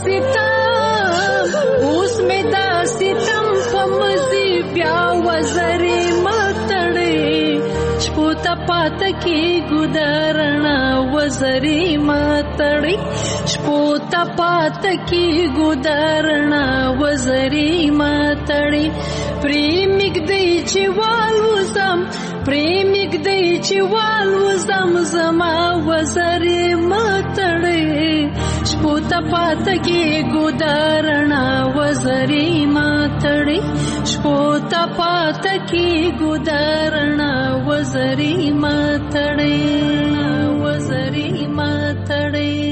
ستم اوس می دا ستم پمزی بیا وزری متړي شپوتا پات کی ګدارنا وزری متړي شپوتا پات کی ګدارنا وزری متړي پریمګ دی چې والوزم پریمګ دی چې والوزم زما وزری متړي شپوتا پات کی ګدارنا وزری متړي شپوتا پات کی ګدارنا وزری متړي وزری متړي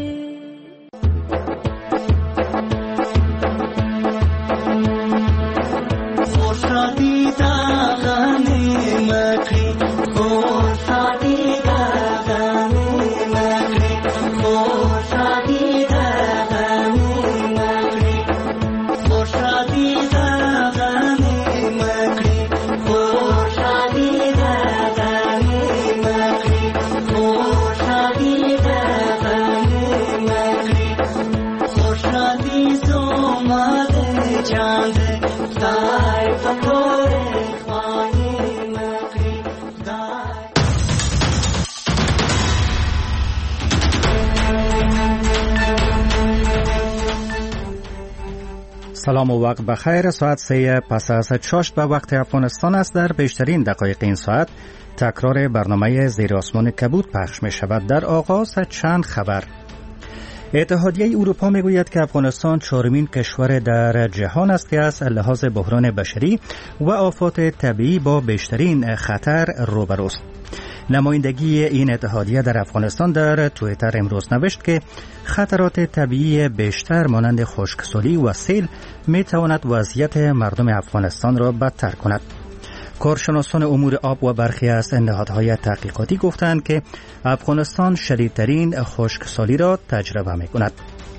سلام و وقت بخیر. ساعت 3 پس از چاشت به وقت افغانستان است. در بیشترین دقایق این ساعت تکرار برنامه زیر آسمان کبود پخش می شود. در آغاز چند خبر. اتحادیه اروپا می گوید که افغانستان چهارمین کشور در جهان است که از لحاظ بحران بشری و آفات طبیعی با بیشترین خطر روبروست. نمایندگی این اتحادیه در افغانستان در توییتر امروز نوشت که خطرات طبیعی بیشتر مانند خشکسالی و سیل می تواند وضعیت مردم افغانستان را بدتر کند. کارشناسان امور آب و برخی از نهادهای تحقیقاتی گفتند که افغانستان شدیدترین خشکسالی را تجربه می کند.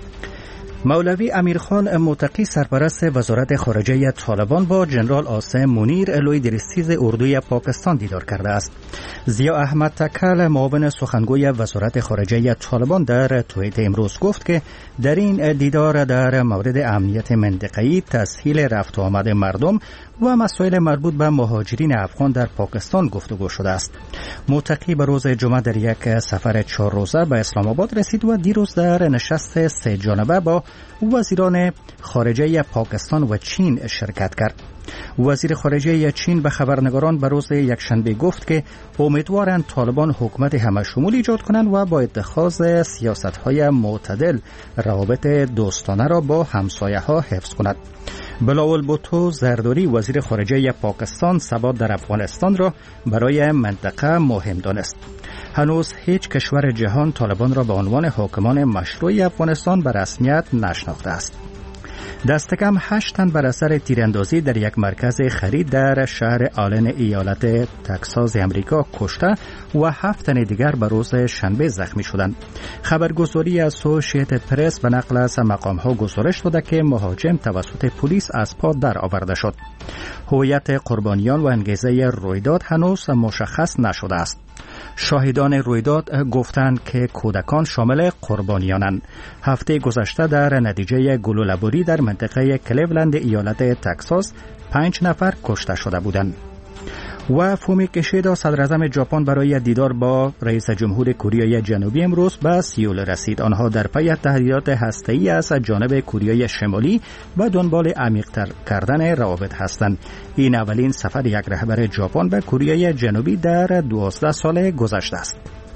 مولوی امیرخان متقی سرپرست وزارت خارجه طالبان با جنرال عاصم منیر لوی درستیز اردوی پاکستان دیدار کرده است. ضیا احمد تکل معاون سخنگوی وزارت خارجه طالبان در توییت امروز گفت که در این دیدار در مورد امنیت منطقه‌ای، تسهیل رفت و آمد مردم و مسائل مربوط به مهاجرین افغان در پاکستان گفتگو شده است. متقی به روز جمعه در یک سفر 4 روزه به اسلام آباد رسید و دیروز در نشست 3 جانبه با وزیران خارجه پاکستان و چین شرکت کرد. وزیر خارجه چین به خبرنگاران به روز یکشنبه گفت که امیدوارند طالبان حکومت همه‌شمولی ایجاد کنند و با اتخاذ سیاست‌های معتدل روابط دوستانه را با همسایه‌ها حفظ کند. بلاول بوتو زرداری وزیر خارجه پاکستان ثبات در افغانستان را برای منطقه مهم دانست. هنوز هیچ کشور جهان طالبان را به عنوان حاکمان مشروع افغانستان به رسمیت نشناخته است. دست کم 8 تن بر اثر تیراندازی در یک مرکز خرید در شهر آلن ایالت تگزاس امریکا کشته و 7 تن دیگر به روز شنبه زخمی شدند. خبرگزاری اسوسییتد پرس به نقل از مقام‌ها گزارش داده که مهاجم توسط پلیس از پا در آورده شد. هویت قربانیان و انگیزه رویداد هنوز مشخص نشده است. شاهدان رویداد گفتند که کودکان شامل قربانیانند. هفته گذشته در نتیجه گلوله‌باری در منطقه کلیولند ایالت تگزاس 5 نفر کشته شده بودند. و فومی کشیدا صدراعظم ژاپن برای دیدار با رئیس جمهور کره جنوبی امروز به سئول رسید. آنها در پی تهدیدات هسته‌ای از جانب کره شمالی و دنبال عمیق‌تر کردن روابط هستند. این اولین سفر یک رهبر ژاپن به کره جنوبی در 12 سال گذشته است.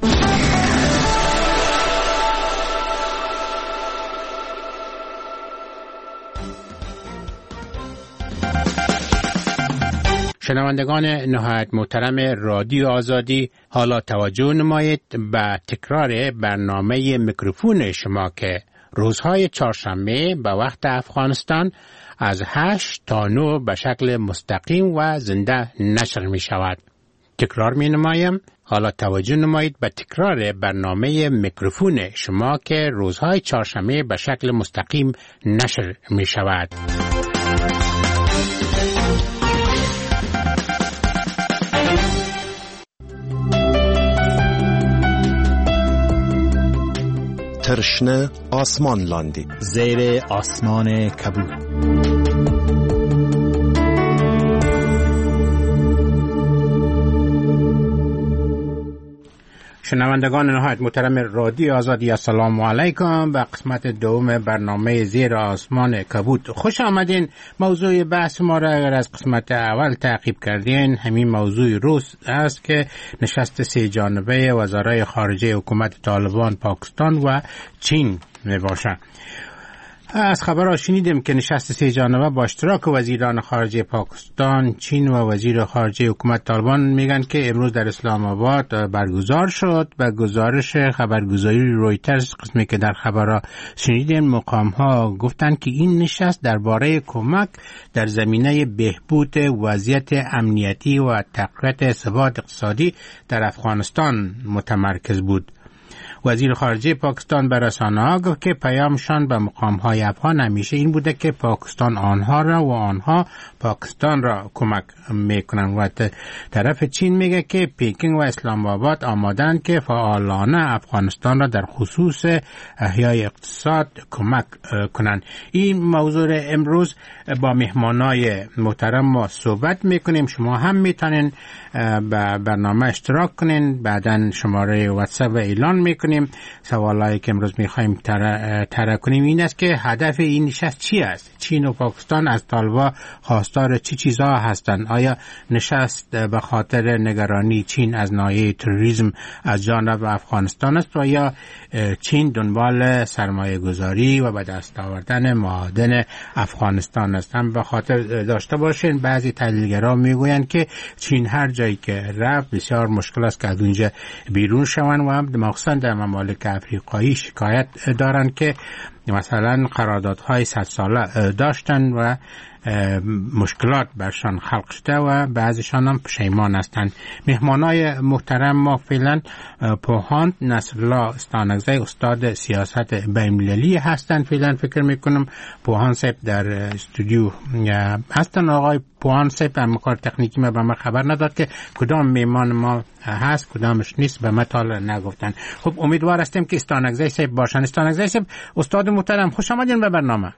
شنوندگان نهایت محترم رادیو آزادی، حالا توجه نمایید به تکرار برنامه میکروفون شما که روزهای چهارشنبه به وقت افغانستان از 8 تا 9 به شکل مستقیم و زنده نشر می شود. تکرار می نمایم. حالا توجه نمایید به تکرار برنامه میکروفون شما که روزهای چهارشنبه به شکل مستقیم نشر می شود. ترشنه آسمان لاندی زیر آسمان کبود. شنوندگان نهایت محترم رادیو آزادی، السلام علیکم. به قسمت دوم برنامه زیر آسمان کبود خوش آمدین. موضوع بحث ما را اگر از قسمت اول تعقیب کردین، همین موضوع روز است که نشست 3 جانبه وزرای خارجه حکومت طالبان پاکستان و چین می باشد. از خبرها شنیدیم که نشست 3 جانبه با اشتراک وزیران خارجه پاکستان، چین و وزیر خارجه حکومت طالبان میگن که امروز در اسلام آباد برگزار شد. و گزارش خبرگزاری رویترز قسمی که در خبرها شنیدیم، مقام ها گفتن که این نشست درباره کمک در زمینه بهبود وضعیت امنیتی و تقویت ثبات اقتصادی در افغانستان متمرکز بود. وزیر خارجه پاکستان به رسانه‌ها گفت که پیامشان به مقام‌های افغان همیشه این بوده که پاکستان آنها را و آنها پاکستان را کمک میکنند. و طرف چین میگه که پکینگ و اسلام آباد آمادند که فعالانه افغانستان را در خصوص احیای اقتصاد کمک کنند. این موضوع امروز با مهمانای محترم ما صحبت میکنیم. شما هم میتونین به برنامه اشتراک کنین، بعداً شماره واتساپ و اعلان میکنیم. سوالایی که امروز میخوایم طرح کنیم این است که هدف این نشست چی است؟ چین و پاکستان از طالبان خواستار چه چیزها هستند؟ آیا نشست به خاطر نگرانی چین از ناحیه تروریسم از جانب افغانستان است و یا چین دنبال سرمایه گذاری و به دست آوردن معادن افغانستان است؟ هم به خاطر داشته باشین بعضی تحلیلگران میگویند که چین هر جایی که رفت بسیار مشکل است که از اونجا بیرون شوند و هم مخصوصا در ممالک افریقایی شکایت دارند که مثلا قراردادهای 100 ساله داشتن و مشکلات برشان خلق شده و بعضیشان هم پشیمان هستند. مهمانای محترم ما فعلا پوهاند نصرالله استانکزی، استاد سیاست بین‌المللی هستند. فعلا فکر میکنم پوهاند صاحب در استودیو هستن. آقای پوهاند صاحب هم کار تکنیکی ما به ما خبر نداد که کدام مهمان ما هست کدامش نیست، به ما تا نگفتن. خب امیدوار هستیم که استانکزی صاحب باشن. استانکزی صاحب استاد محترم خوش آمدین به برنامه.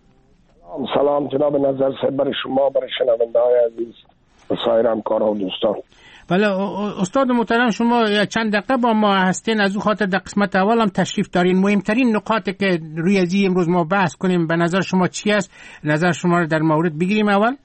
سلام جناب نظر صاحب، برای شما، برای شنونده‌های عزیز و سایر همکاران و دوستان. بله استاد محترم، شما چند دقیقه با ما هستین، از اون خاطر در قسمت اول هم تشریف دارین. مهمترین نکاتی که روی از امروز ما بحث کنیم به نظر شما چی است؟ نظر شما رو در مورد بگیریم. اول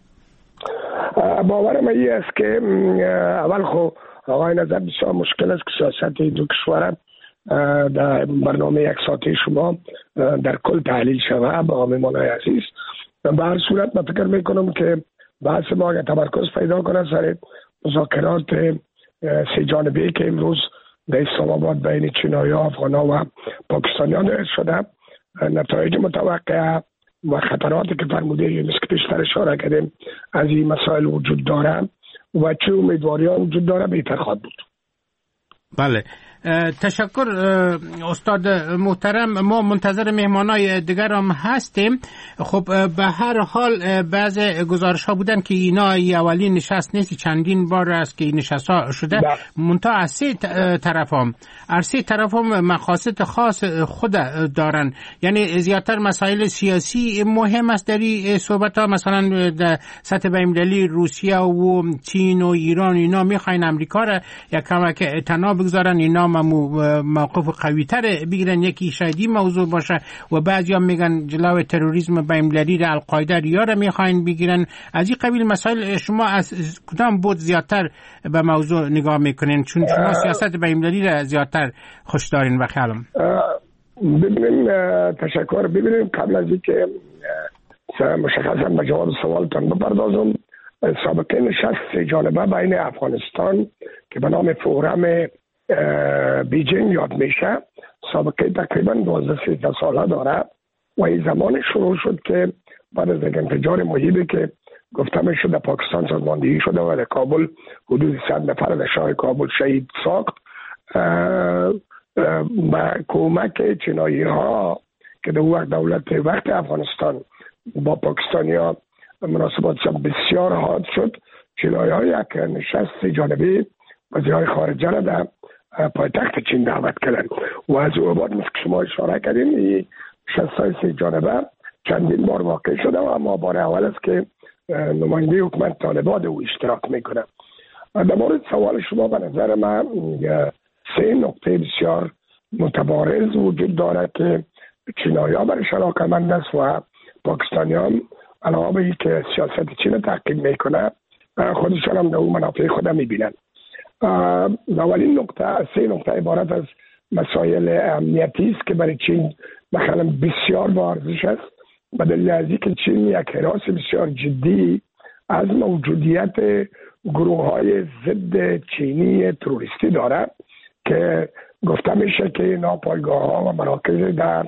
باورم این است که اول خب آقای نظر بسیار مشکل است که سیاست دو کشور در برنامه 1 ساعته شما در کل تحلیل شود با مهمانای عزیز. به هر صورت من فکر میکنم که بحث ما اگر تمرکز پیدا کنه سر مذاکرات 3 جانبه‌ای که امروز در اسلام آباد بین چینایی‌ها، افغان‌ها و پاکستانیان داشته شده، نتایج متوقع و خطراتی که فرموده مثل که پیشتر اشاره کردیم از این مسائل وجود داره و چه امیدواری‌ها وجود داره بهتر خواهد بود. بله تشکر استاد محترم. ما منتظر مهمانای دیگر هم هستیم. خب به هر حال بعض گزارش ها بودن که اینا اولین نشست نیست، چندین بار است که این نشست ها شده. منتها از 3 طرف هم مقاصد خاص خود دارن، یعنی زیادتر مسائل سیاسی مهم است در این صحبت ها. مثلا در سطح بین‌المللی روسیه و چین و ایران اینا میخواین امریکا را یک کمک اعتنا بگذارن، اینا موقف قوی تر بگیرن. یکی شاید این موضوع باشه و بعضیا میگن جلوی تروریسم بین‌المللی را القاعده ریا را میخواین بگیرن. از این قبیل مسائل شما از کدام بود زیادتر به موضوع نگاه میکنین؟ چون شما سیاست بین‌المللی را زیادتر خوش دارین به خیالم. ببینیم تشکر. ببینیم قبل از اینکه مشخصا به جواب سوالتان بپردازم، سابقه نشست 3 جانبه بین افغانستان که به نام فورم بیجینگ یاد میشه سابقه تقریبا 12-13 ساله داره و این زمان شروع شد که بعد از یک انفجار مهیبی که گفته میشد در پاکستان سازماندهی شده و در کابل حدود 100 نفر در شهر کابل شهید ساخت با کمک چینایی ها که در وقت دولت افغانستان با پاکستانی ها مناسبات بسیار حاد شد. چینایی ها یک نشست 3 جانبه وزیران خارجه را در پایتخت چین دعوت کردن و از او بعد مثل که شما اشاره کردین 63 جانبه چندین بار واقع شده و اما بار اول است که نماینده حکومت طالبان او اشتراک میکنه. در مورد سوال شما به نظر من 3 نقطه بسیار متبارز وجود دارد که چینایی‌ها برش علاقه‌مند است و پاکستانیان علاوه بر اینکه سیاست چین تعقیب میکنه خودشان هم در اون منافع خود میبینن. اولین نقطه 3 نقطه عبارت از مسائل امنیتی است که برای چین مثلا بسیار با ارزش است به دلیل از اینکه چین یک حراس بسیار جدی از موجودیت گروه‌های ضد چینی تروریستی دارد که گفته میشه که اینا پایگاه‌ها و مراکز در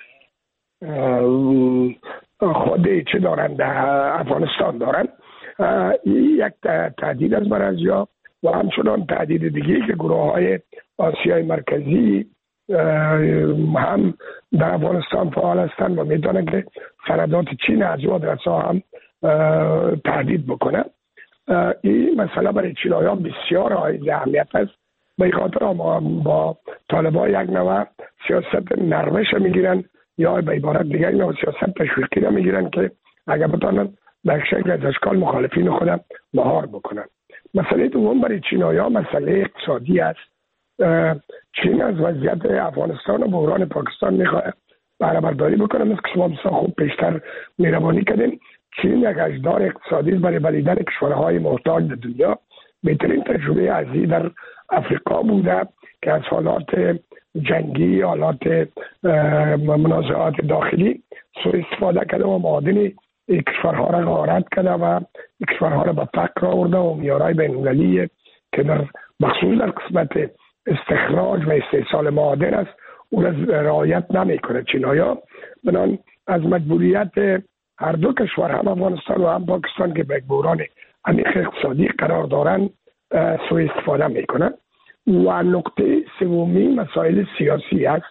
خود چه دارن در افغانستان دارن. این یک تهدید از برازیا و همچنان تهدید دیگه که گروه‌های آسیای مرکزی هم در افغانستان فعال هستند و میتونه که سندات چین از او آدرس‌ها هم تهدید بکنه. این مسئله برای چینایی‌ها بسیار حائز اهمیت است. به خاطر ما با طالبان یک نوع سیاست نرمش میگیرن یا به عبارت دیگه یک نوع سیاست تشویقی را میگیرن که اگر بتونن به شکل از اشکال مخالفین خودم مهار بکنن. مسئله دوم برای چینایی‌ها مسئله اقتصادی است. چین از وضعیت افغانستان و بحران پاکستان میخواد بهره برداری بکنه. مثل که شما بسیار خوب پیشتر مهربانی کردین، چین یک اجدار اقتصادی برای بلعیدن کشورهای محتاج در دنیا. بهترین تجربه ازی در افریقا بوده که از حالات جنگی، حالات منازعات داخلی سوء استفاده کرده و معادن کشورها را غارت کرده و کشورها را به فقر آورده و معیارهای بین‌المللی که در مخصوص در قسمت استخراج و استحصال معادن است او را رعایت نمیکنه چینایی‌ها. بنابراین از مجبوریت هر دو کشور هم افغانستان و هم پاکستان که به بحران عمیق اقتصادی قرار دارن سوء استفاده میکنن. و نقطه سومی مسائل سیاسی است.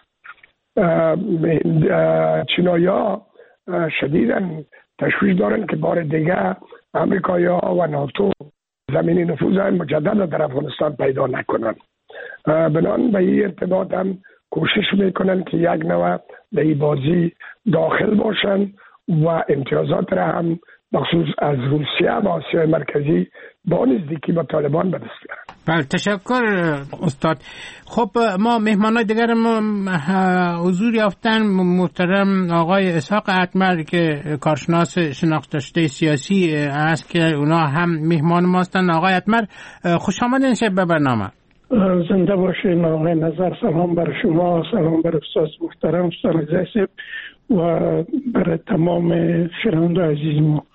چینایی‌ها شدیداً تشویش دارن که بار دیگه امریکایی‌ها و ناتو زمین نفوذ مجدد در افغانستان پیدا نکنن. بنابراین به این ارتباط هم کوشش میکنن که یک نوع به این بازی داخل باشن و امتیازات را هم مخصوص از روسیه و آسیای مرکزی با نزدیکی با طالبان به دست بیارن. بله، تشکر استاد. خب ما مهمانای دیگر ما حضور یافتن محترم آقای اسحاق اتمر که کارشناس شناخته شده سیاسی است که اونا هم مهمان ما هستند. آقای اتمر خوش آمدین شب به برنامه. زنده باشین آقای نظر. سلام بر شما، سلام بر استاد محترم استاد عزیز و بر تمام شنوندگان عزیز ما.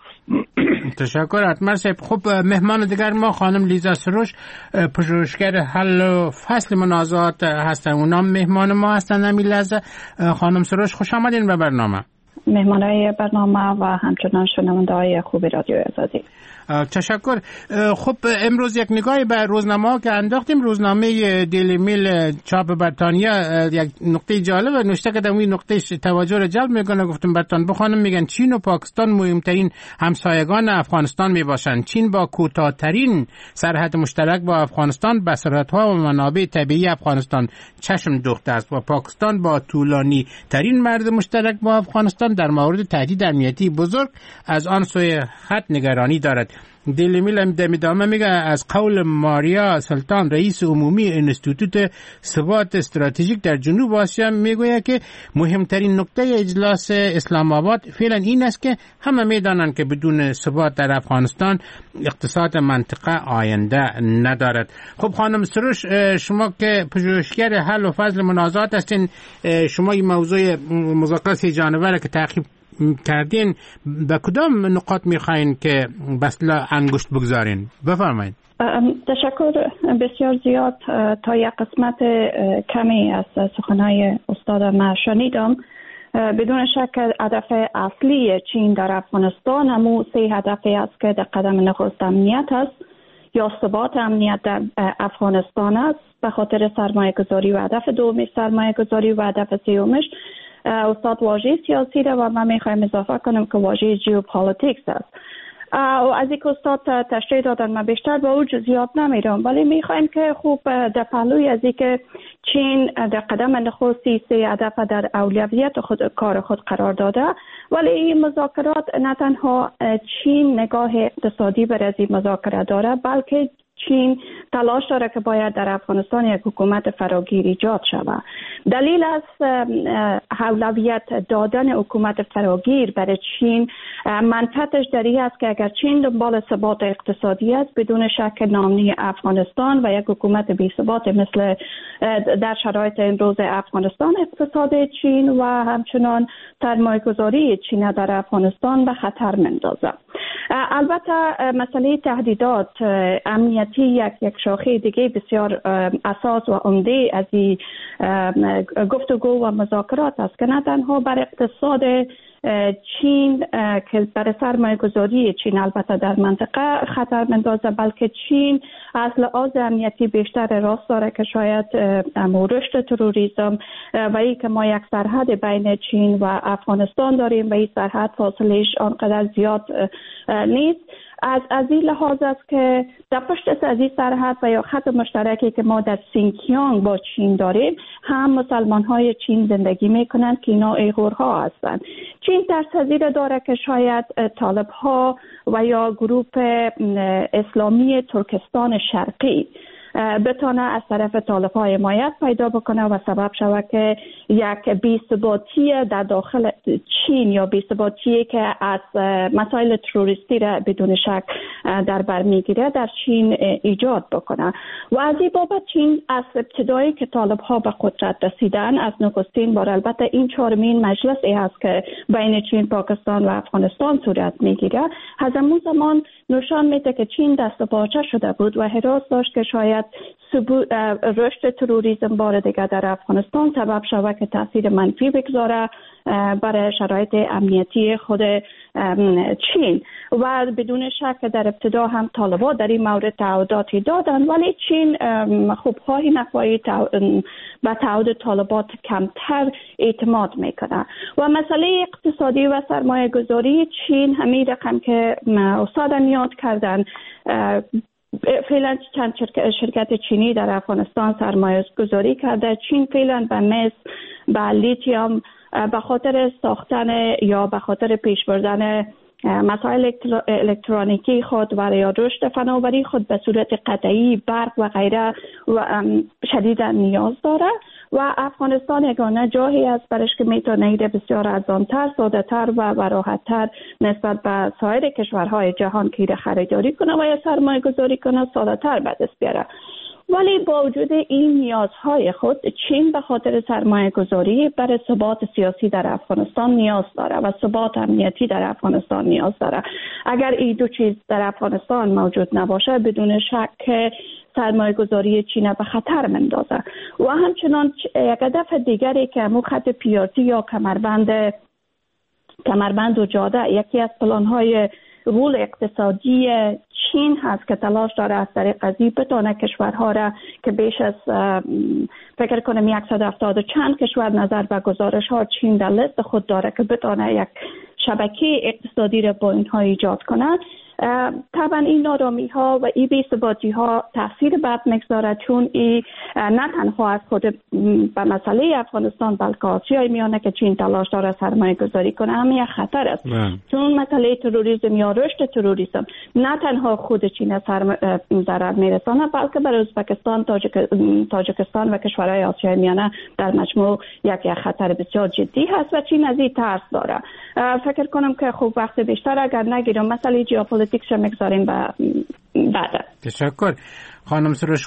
تشکر اتمر صاحب. خب مهمان دیگر ما خانم لیزا سروش، پژوهشگر حل و فصل منازعات هستن. اونا مهمان ما هستن. همین لحظه خانم سروش خوش آمدین به برنامه. مهمانای برنامه و همچنان شنونده‌های خوب رادیو آزادی. تشکر. خب امروز یک نگاهی به روزنامه‌ها که انداختیم. روزنامه دیلی میل چاپ بریتانیا یک نقطه جالب نوشته که در این نقطه توجه را جلب میکنه. گفتم برتان بخوانم. میگن چین و پاکستان مهمترین همسایگان افغانستان میباشند. چین با کوتاه‌ترین سرحد مشترک با افغانستان به ثروت‌ها و منابع طبیعی افغانستان چشم دوخته است و پاکستان با طولانی ترین مرز مشترک با افغانستان در مورد تهدید امنیتی بزرگ از آن سوی خط نگرانی دارد. دیلی میل ادامه میگه از قول ماریا سلطان رئیس عمومی انستیتوت ثبات استراتژیک در جنوب آسیا میگوید که مهمترین نکته اجلاس اسلام آباد فعلا این است که همه میدانند که بدون ثبات در افغانستان اقتصاد منطقه آینده ندارد. خب خانم سروش، شما که پژوهشگر حل و فصل منازعات هستین، شما این موضوع مذاکره سه جانبه که تعقیب کردین به کدام نقاط میخواین که بسلا انگشت بگذارین؟ بفرمایید. تشکر. بسیار زیاد تا یک قسمت کمی از سخنهای استاد ما شنیدم. بدون شک هدف اصلی چین در افغانستان همون 3 هدفی است که در قدم نخست امنیت است یا ثبات امنیت در افغانستان است به خاطر سرمایه گذاری و هدف دومی سرمایه گذاری و هدف سومش استاد واژه سیاسی را و من میخوایم اضافه کنم که واژه جیوپالیتیکس است. و از یک استاد تشریح دادن، من بیشتر به او جزئیات نمیرم، ولی میخوایم که خوب در پهلوی از اینکه چین در قدم نخستی 3 هدف در اولویت خود کار خود قرار داده، ولی این مذاکرات نه تنها چین نگاه اقتصادی بر از این مذاکرات داره، بلکه چین تلاش داره که باید در افغانستان یک حکومت فراگیر ایجاد شود. دلیل از اولویت دادن حکومت فراگیر برای چین منطقش در این است که اگر چین دنبال ثبات اقتصادی است، بدون شک نامنی افغانستان و یک حکومت بی ثبات مثل در شرایط امروز افغانستان، اقتصاد چین و همچنان سرمایه‌گذاری چین در افغانستان به خطر میندازه. البته مسئله تهدیدات امنیتی یک شاخه دیگه بسیار اساس و عمده از این گفتگو و مذاکرات است که نه تنها بر اقتصاد چین که برای سرمایه گذاری چین البته در منطقه خطر مندازه، بلکه چین از لحاظ امنیتی بیشتر راست داره که شاید رشد تروریسم و ای که ما یک سرحد بین چین و افغانستان داریم و این سرحد فاصلهش آنقدر زیاد نیست. از این لحاظ است که در پشت از این سرحد و یا خط مشترکی که ما در سینکیانگ با چین داریم، هم مسلمان های چین زندگی میکنند که اینا ایغورها هستند. چین ترس‌پذیر داره که شاید طالب ها و یا گروه اسلامی ترکستان شرقی بتونه از طرف طالب‌ها حمایت پیدا بکنه و سبب شود که یک بی‌ثباتی در داخل چین یا بی‌ثباتی که از مسائل تروریستی را بدون شک در بر میگیره در چین ایجاد بکنه. و از این بابت چین از ابتدایی که طالب‌ها به قدرت رسیدن، از نخستین بار، البته این 4مین مجلسی هست که بین چین، پاکستان و افغانستان صورت میگیره، از اون زمان نشان میده که چین دست و پاچه شده بود و هراس داشت که شاید رشد تروریسم بار دیگر در افغانستان سبب شود که تاثیر منفی بگذاره برای شرایط امنیتی خود چین. و بدون شک در ابتدا هم طالبان در این مورد تعهداتی دادن، ولی چین خوب خواهی نخواهی به تعهد طالبان کمتر اعتماد میکنه. و مسئله اقتصادی و سرمایه گذاری چین، همین رقم که استادم یاد کردن، فعلا چند شرکت چینی در افغانستان سرمایه گذاری کرده. چین فعلا به مس، به لیتیوم، به خاطر ساختن یا به خاطر پیش بردن مسائل الکترونیکی خود و یا رشد فناوری خود به صورت قطعی برق و غیره و شدیدا نیاز داره و افغانستان یگانه جایی است برش که میتونه بسیار ارزان‌تر، ساده‌تر و راحت‌تر نسبت به سایر کشورهای جهان که خریداری کنه و یا سرمایه گذاری کنه، ساده‌تر به دست بیاره. ولی با وجود این نیازهای خود، چین به خاطر سرمایه گذاری برای ثبات سیاسی در افغانستان نیاز داره و ثبات امنیتی در افغانستان نیاز داره. اگر این دو چیز در افغانستان موجود نباشه، بدون شک سرمایه گذاری چین به خطر مندازه. و همچنان یک هدف دیگری که همون خط پیارتی یا کمربند و جاده، یکی از پلان‌های رول اقتصادی چین هست که تلاش داره از طریق قضیه بتونه کشورها را که بیش از فکر کنم 170 چند کشور نظر به گزارش ها چین در لیست خود داره که بتونه یک شبکه اقتصادی را با اینها ایجاد کنه. طبعا این نارامی ها و این بی‌ثباتی ها تاثیر بد میگذاره، چون این نه تنها از خود به مسئله افغانستان بلکه آسیای میانه که چین تلاش داره سرمایه گذاری کنه هم یک خطر است. چون مسئله تروریسم یا رشد تروریسم نه تنها خود چین ضرر میرسانه، بلکه برای ازبکستان، تاجیکستان و کشورهای آسیای میانه در مجموع یک خطر بسیار جدی هست و چین از این ترس داره. فکر کنم که خوب وقت بیشتر اگر نگیرم مسئله ژئوپلیتیکش میگذاریم بعد. تشکر خانم سروش.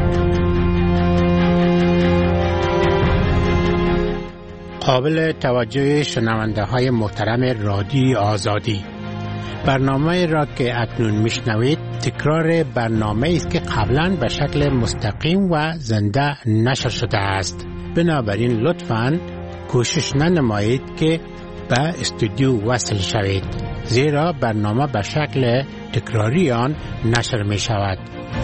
قابل توجه شنونده های محترم رادیو آزادی، برنامه را که اکنون میشنوید تکرار برنامه است که قبلا به شکل مستقیم و زنده نشر شده است. بنابراین لطفاً کوشش ننمایید که به استودیو وصل شوید، زیرا برنامه به شکل تکراری آن نشر می شود.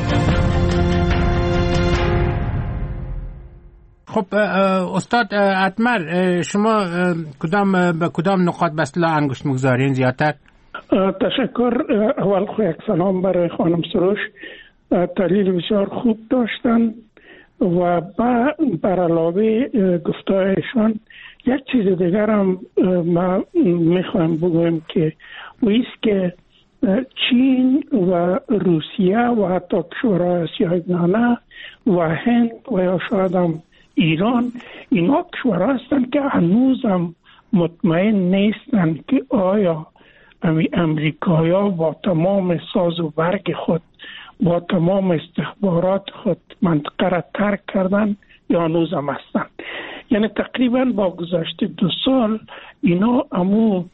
خب استاد اتمر، شما به کدام نقاط به اصطلاح انگشت میگذارین زیادتر؟ تشکر. اول خو یک سلام برای خانم سروش. تحلیل بسیار خوب داشتن و بر علاوه گفتهایشان یک چیز دیگر هم ما میخوایم بگویم که ویست که چین و روسیه و حتی کشورهای آسیای میانه و هند و یا شاید هم ایران، اینا کشورها هستند که هنوز هم مطمئن نیستند که آیا امریکایا با تمام ساز و برگ خود، با تمام استخبارات خود منطقه را ترک کردن یا هنوز هم هستند. یعنی تقریبا با گذشت 2 سال اینا امو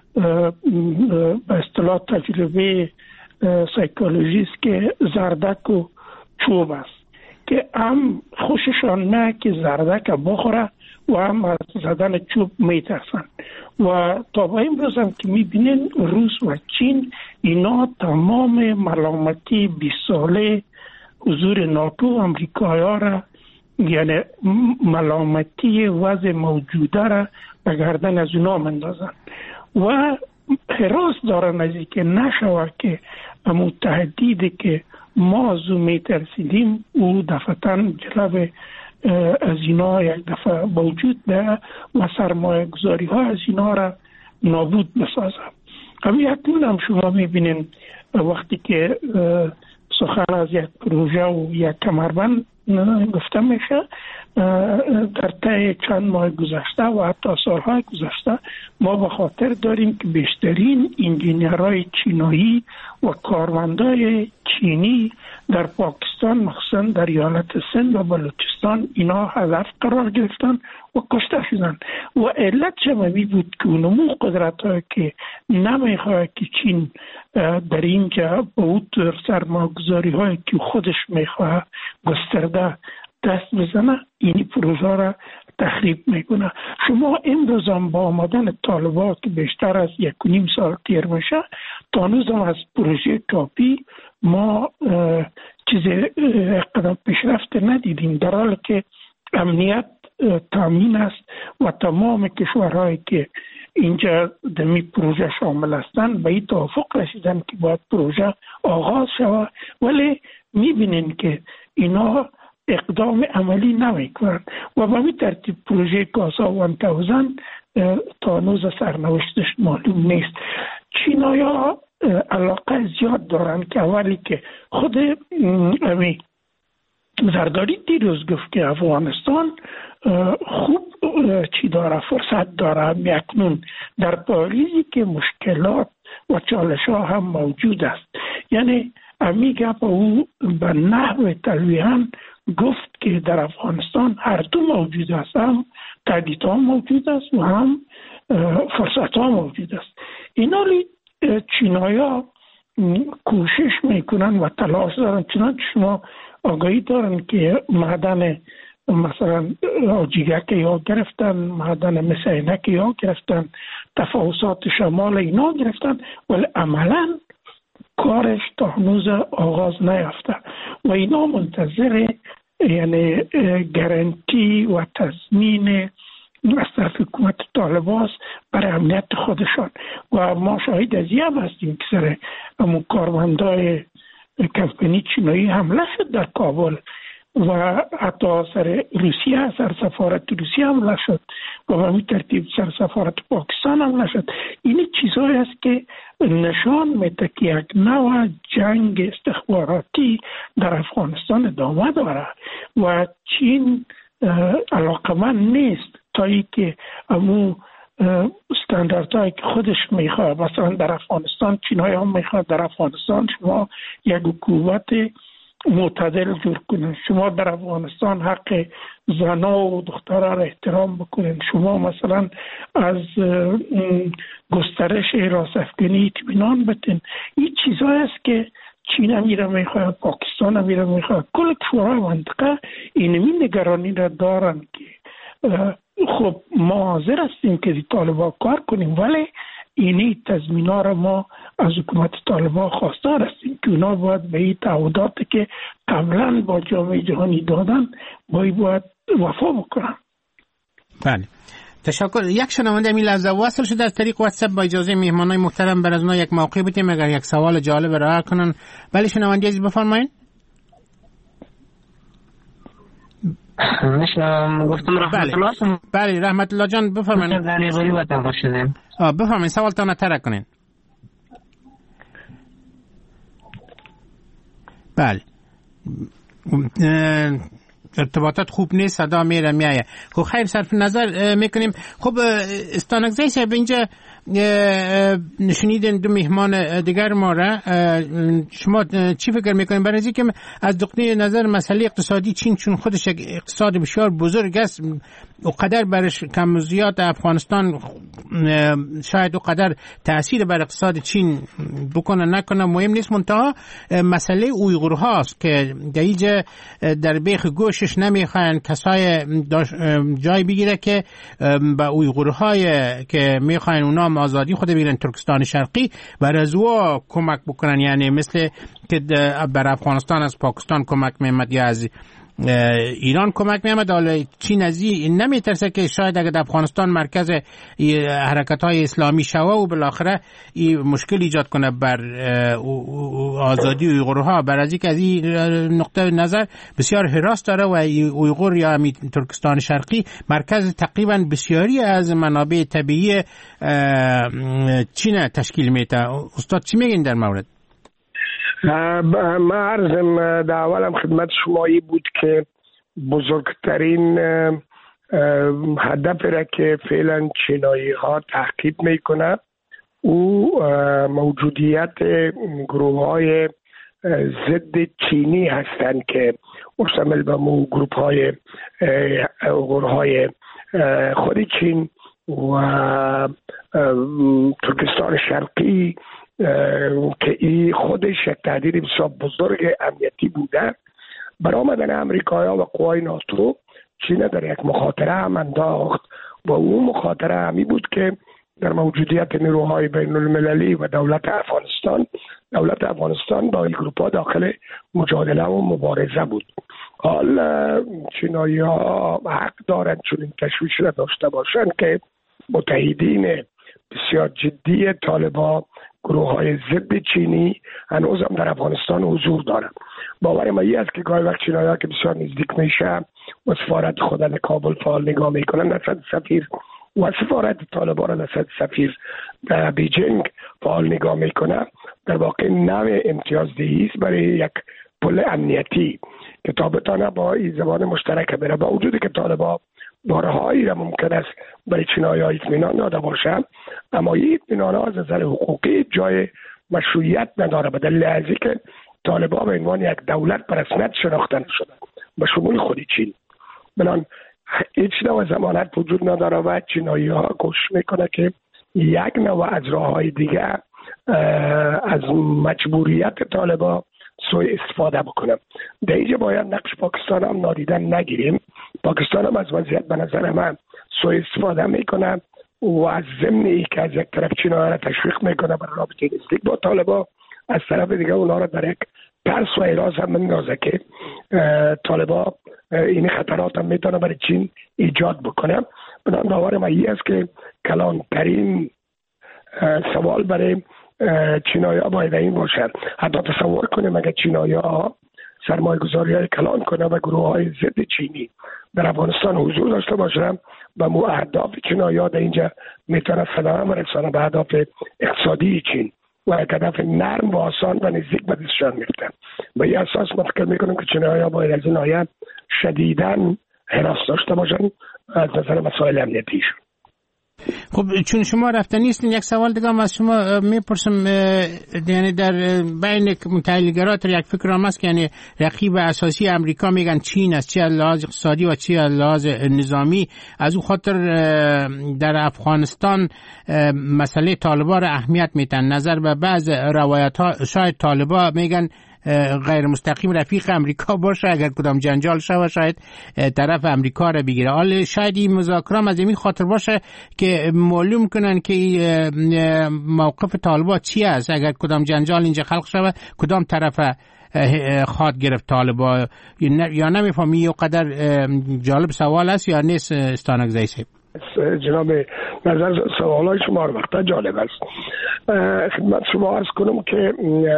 به اصطلاح تجربه سایکولوژیست که زردک و چوب است که هم خوششان نه که زردک بخوره و هم از زدن چوب میترسن و تا به امروز هم که میبینین روس و چین اینا تمام ملامتی 20 ساله حضور ناتو و امریکایا را، یعنی ملامتی وضع موجوده را به گردن از اونا مندازن و حراس دارن از اینکه نشوه که امو تهدیدی که ما از او میترسیدیم او دفعتاً جلب از اینا یک دفعه موجود ده و سرمایه گذاری ها از اینا را نابود بسازه. همین اکنون هم شما میبینین وقتی که سخن از یک پروژه و یک کمربند گفته میشه، در طی چند ماه گذشته و حتی سالهای گذشته ما به خاطر داریم که بیشترین انجینیرهای چینایی و کارمندای چینی در پاکستان، مخصوصا در ایالت سند و بلوچستان، اینا هدف قرار گرفتن و کشته شدن و علت چمی بود که اونمو قدرت های که نمیخواه که چین در اینجا به اون سرمایه‌گذاری های که خودش میخواه گسترده دست بزنه، اینی پروژه را تخریب میکنه. شما امروز هم با آمدن طالبان که بیشتر از 1.5 سال تیر میشه تا هنوز هم از پروژه تاپی ما چیز قدم پیشرفت ندیدیم، در حالی که امنیت تامین است و تمام کشورهایی که اینجا دمی پروژه شامل هستند به این توافق رسیدن که باید پروژه آغاز شود، ولی میبینین که اینا اقدام عملی نمیکنن و به این ترتیب پروژه کاسا 1000 تا هنوز سرنوشتش معلوم نیست. چینایا علاقه زیاد دارن که اولی که خود زرداری دیروز گفت که افغانستان خوب چی داره، فرصت داره. اکنون در پاریزی که مشکلات و چالش ها هم موجود است، یعنی امیگه با او به نحو تلویحاً گفت که در افغانستان هر دو موجود است، هم تهدید ها موجود است و هم فرصت ها موجود است. اینالی چینایا کوشش میکنن و تلاش دارن، چنانچه شما آگاهی دارن که معدن مثلا جیگک یا گرفتن، معدن مثل عینک یا گرفتن، تفاوتات شمال اینا گرفتن، ولی عملا کارش تا هنوز آغاز نیافته و اینا منتظر یعنی گارانتی و تضمین از طرف حکومت طالبان برای امنیت خودشان و ما شاهد از این هم هستیم که سر همون کارمندای کمپنی چینایی حمله شد در کابل و حتی سر روسیه، سر سفارت روسیه حمله شد و به همین ترتیب سر سفارت پاکستان حمله شد. این چیزهایی است که نشان میده که یک نوع جنگ استخباراتی در افغانستان ادامه داره و چین علاقمند نیست تا ای که امو استانداردهایی که خودش میخواد، مثلا در افغانستان چینایی هم میخواد در افغانستان شما یک حکومت معتدل جور کنین، شما در افغانستان حق زنا و دخترها را احترام بکنین، شما مثلا از گسترش راسفگنی اطمینان بتین. این چیزایی است که چین هم میره میخواد، پاکستان هم میره میخواد، کل کشورهای منطقه اینمی نگرانی را دارن که خب ما حاضر هستیم که طالبان کار کنیم، ولی اینی تضمین‌ها را ما از حکومت طالبان خواستار هستیم که اونا باید به این تعهداتی که قبلا با جامعه جهانی دادن باید وفا بکنن. بله، تشکر. یک شنونده می لحظه وصل شده از طریق واتساپ. با اجازه میهمانای محترم بر از اونا یک موقع بدیم اگر یک سوال جالب راه کنن. ولی شنونده عزیز بفرمایید. گفتم رحمت الله. بله رحمت الله جان بفرمایید. غریبی وطن خوش شدیم. بفرمایید سوالتان طرح کنین. بله ارتباطات خوب نیست، صدا میره میایه. خب خیر صرف نظر میکنیم. خب استانکزی صاحب اینجا نشنیدین دو میهمان دیگر ما را، شما چی فکر میکنین برای اینکه از نقطه نظر مسئله اقتصادی چین چون خودش یک اقتصاد بسیار بزرگ است و قدر برش کم و زیاد افغانستان شاید و قدر تأثیر بر اقتصاد چین بکنه نکنه مهم نیست، منتها مسئله اویغورهاست که دیگه در بیخ گوشش نمیخواین کسای جای بگیره که با اویغورهای که میخواین اونا آزادی خود بگیرن ترکستان شرقی بر از او کمک بکنن، یعنی مثل که بر افغانستان از پاکستان کمک میامد یا از ایران کمک میامد. حالا چین از این نمیترسه که شاید اگر افغانستان مرکز حرکت های اسلامی شوه و بالاخره این مشکل ایجاد کنه بر آزادی اویغورها. بر از اینکه از این نقطه نظر بسیار حراس داره و اویغور یا ترکستان شرقی مرکز تقریبا بسیاری از منابع طبیعی چین تشکیل میده. استاد چی میگین در مورد؟ ما عرضم در اولم خدمت شمایی بود که بزرگترین هدف را که فعلا چینایی ها تحقیق میکنه او موجودیت گروه های ضد چینی هستند که مشتمل به گروه های خود چین و ترکستان شرقی که این خودش یک تهدید بسیار بزرگ امنیتی بوده. برآمدن امریکایی‌ها و قوای ناتو چین در یک مخاطره هم انداخت و اون مخاطره همی بود که در موجودیت نیروهای بین المللی و دولت افغانستان با این گروپ‌ها داخل مجادله و مبارزه بود. حال چینایی‌ها حق دارند چون این تشویش را داشته باشند که متحدین بسیار جدی طالبان گروه های ضد چینی هنوز هم در افغانستان حضور دارند. باور من این است که گاهی وقت چینایی‌ها که بسیار نزدیک میشه و سفارت خود در کابل فعال نگاه میکنن نسبت سفیر و سفارت طالبان را نسبت سفیر در بیجینگ فعال نگاه میکنه، در واقع نوع امتیازدهی است برای یک پل امنیتی که تا بتانه با این زبان مشترک بره. با وجودی که طالبان بارهایی را ممکن است برای چینایی‌ها اطمینان داده باشند، اما این اطمینان‌ها از نظر حقوقی جای مشروعیت نداره، به دلیل از اینکه طالبان به عنوان یک دولت به رسمیت شناخته نشدند به شمول خود چین. بنابراین هیچ نوع ضمانت وجود نداره و چینایی‌ها کوشش میکنه که یک نوع از راه‌های دیگه از مجبوریت طالبان سوء استفاده بکنم. در اینجا باید نقش پاکستان هم نادیده نگیریم. پاکستان هم از وضعیت به نظر من سوء استفاده میکنه و از ضمن که از یک طرف چینایی‌ها را تشویق میکنه برای رابطه نزدیک با طالبان، از طرف دیگه اونا را در یک ترس و هراس هم میندازه که طالبان این خطرات هم میتونه برای چین ایجاد بکنه. بنابراین باور من این است که کلانترین سوال برای چینایی‌ها باید این باشد. حتی تصور کنیم اگر چینایی‌ها سرمایه گذاری های کلان کنه و گروه های ضد چینی در افغانستان حضور داشته باشند و اهداف چینایی‌ها در اینجا میتونه صدام رسانه به اهداف اقتصادی چین و یک هدف نرم و آسان و نزدیک به دستشان میفتن. به این اساس ما فکر میکنم که چینایی‌ها باید از این آیه شدیداً حراس داشته باشند از نظر مسائل امنیتیشون. خب چون شما رفته نیستین یک سوال دیگه هم از شما میپرسم، یعنی در بین متحلگرات یک فکر هم است که یعنی رقیب اساسی امریکا میگن چین است، چه از لحاظ اقتصادی و چه از لحاظ نظامی. از اون خاطر در افغانستان مسئله طالبان را اهمیت میدن. نظر به بعض روایت ها شاید طالبان میگن غیر مستقیم رفیق امریکا باشه، اگر کدام جنجال شود شاید طرف امریکا را بگیره. حالا شاید این مذاکره از این خاطر باشه که معلوم کنن که موقف طالبان چی است، اگر کدام جنجال اینجا خلق شود کدام طرف خواد گرفت طالبان یا نمیفهمی. یه قدر جالب سوال است یا نیست استانکزی صاحب؟ جناب نظر سوالای شما وقتا جالب است. خدمت شما عرض کنم که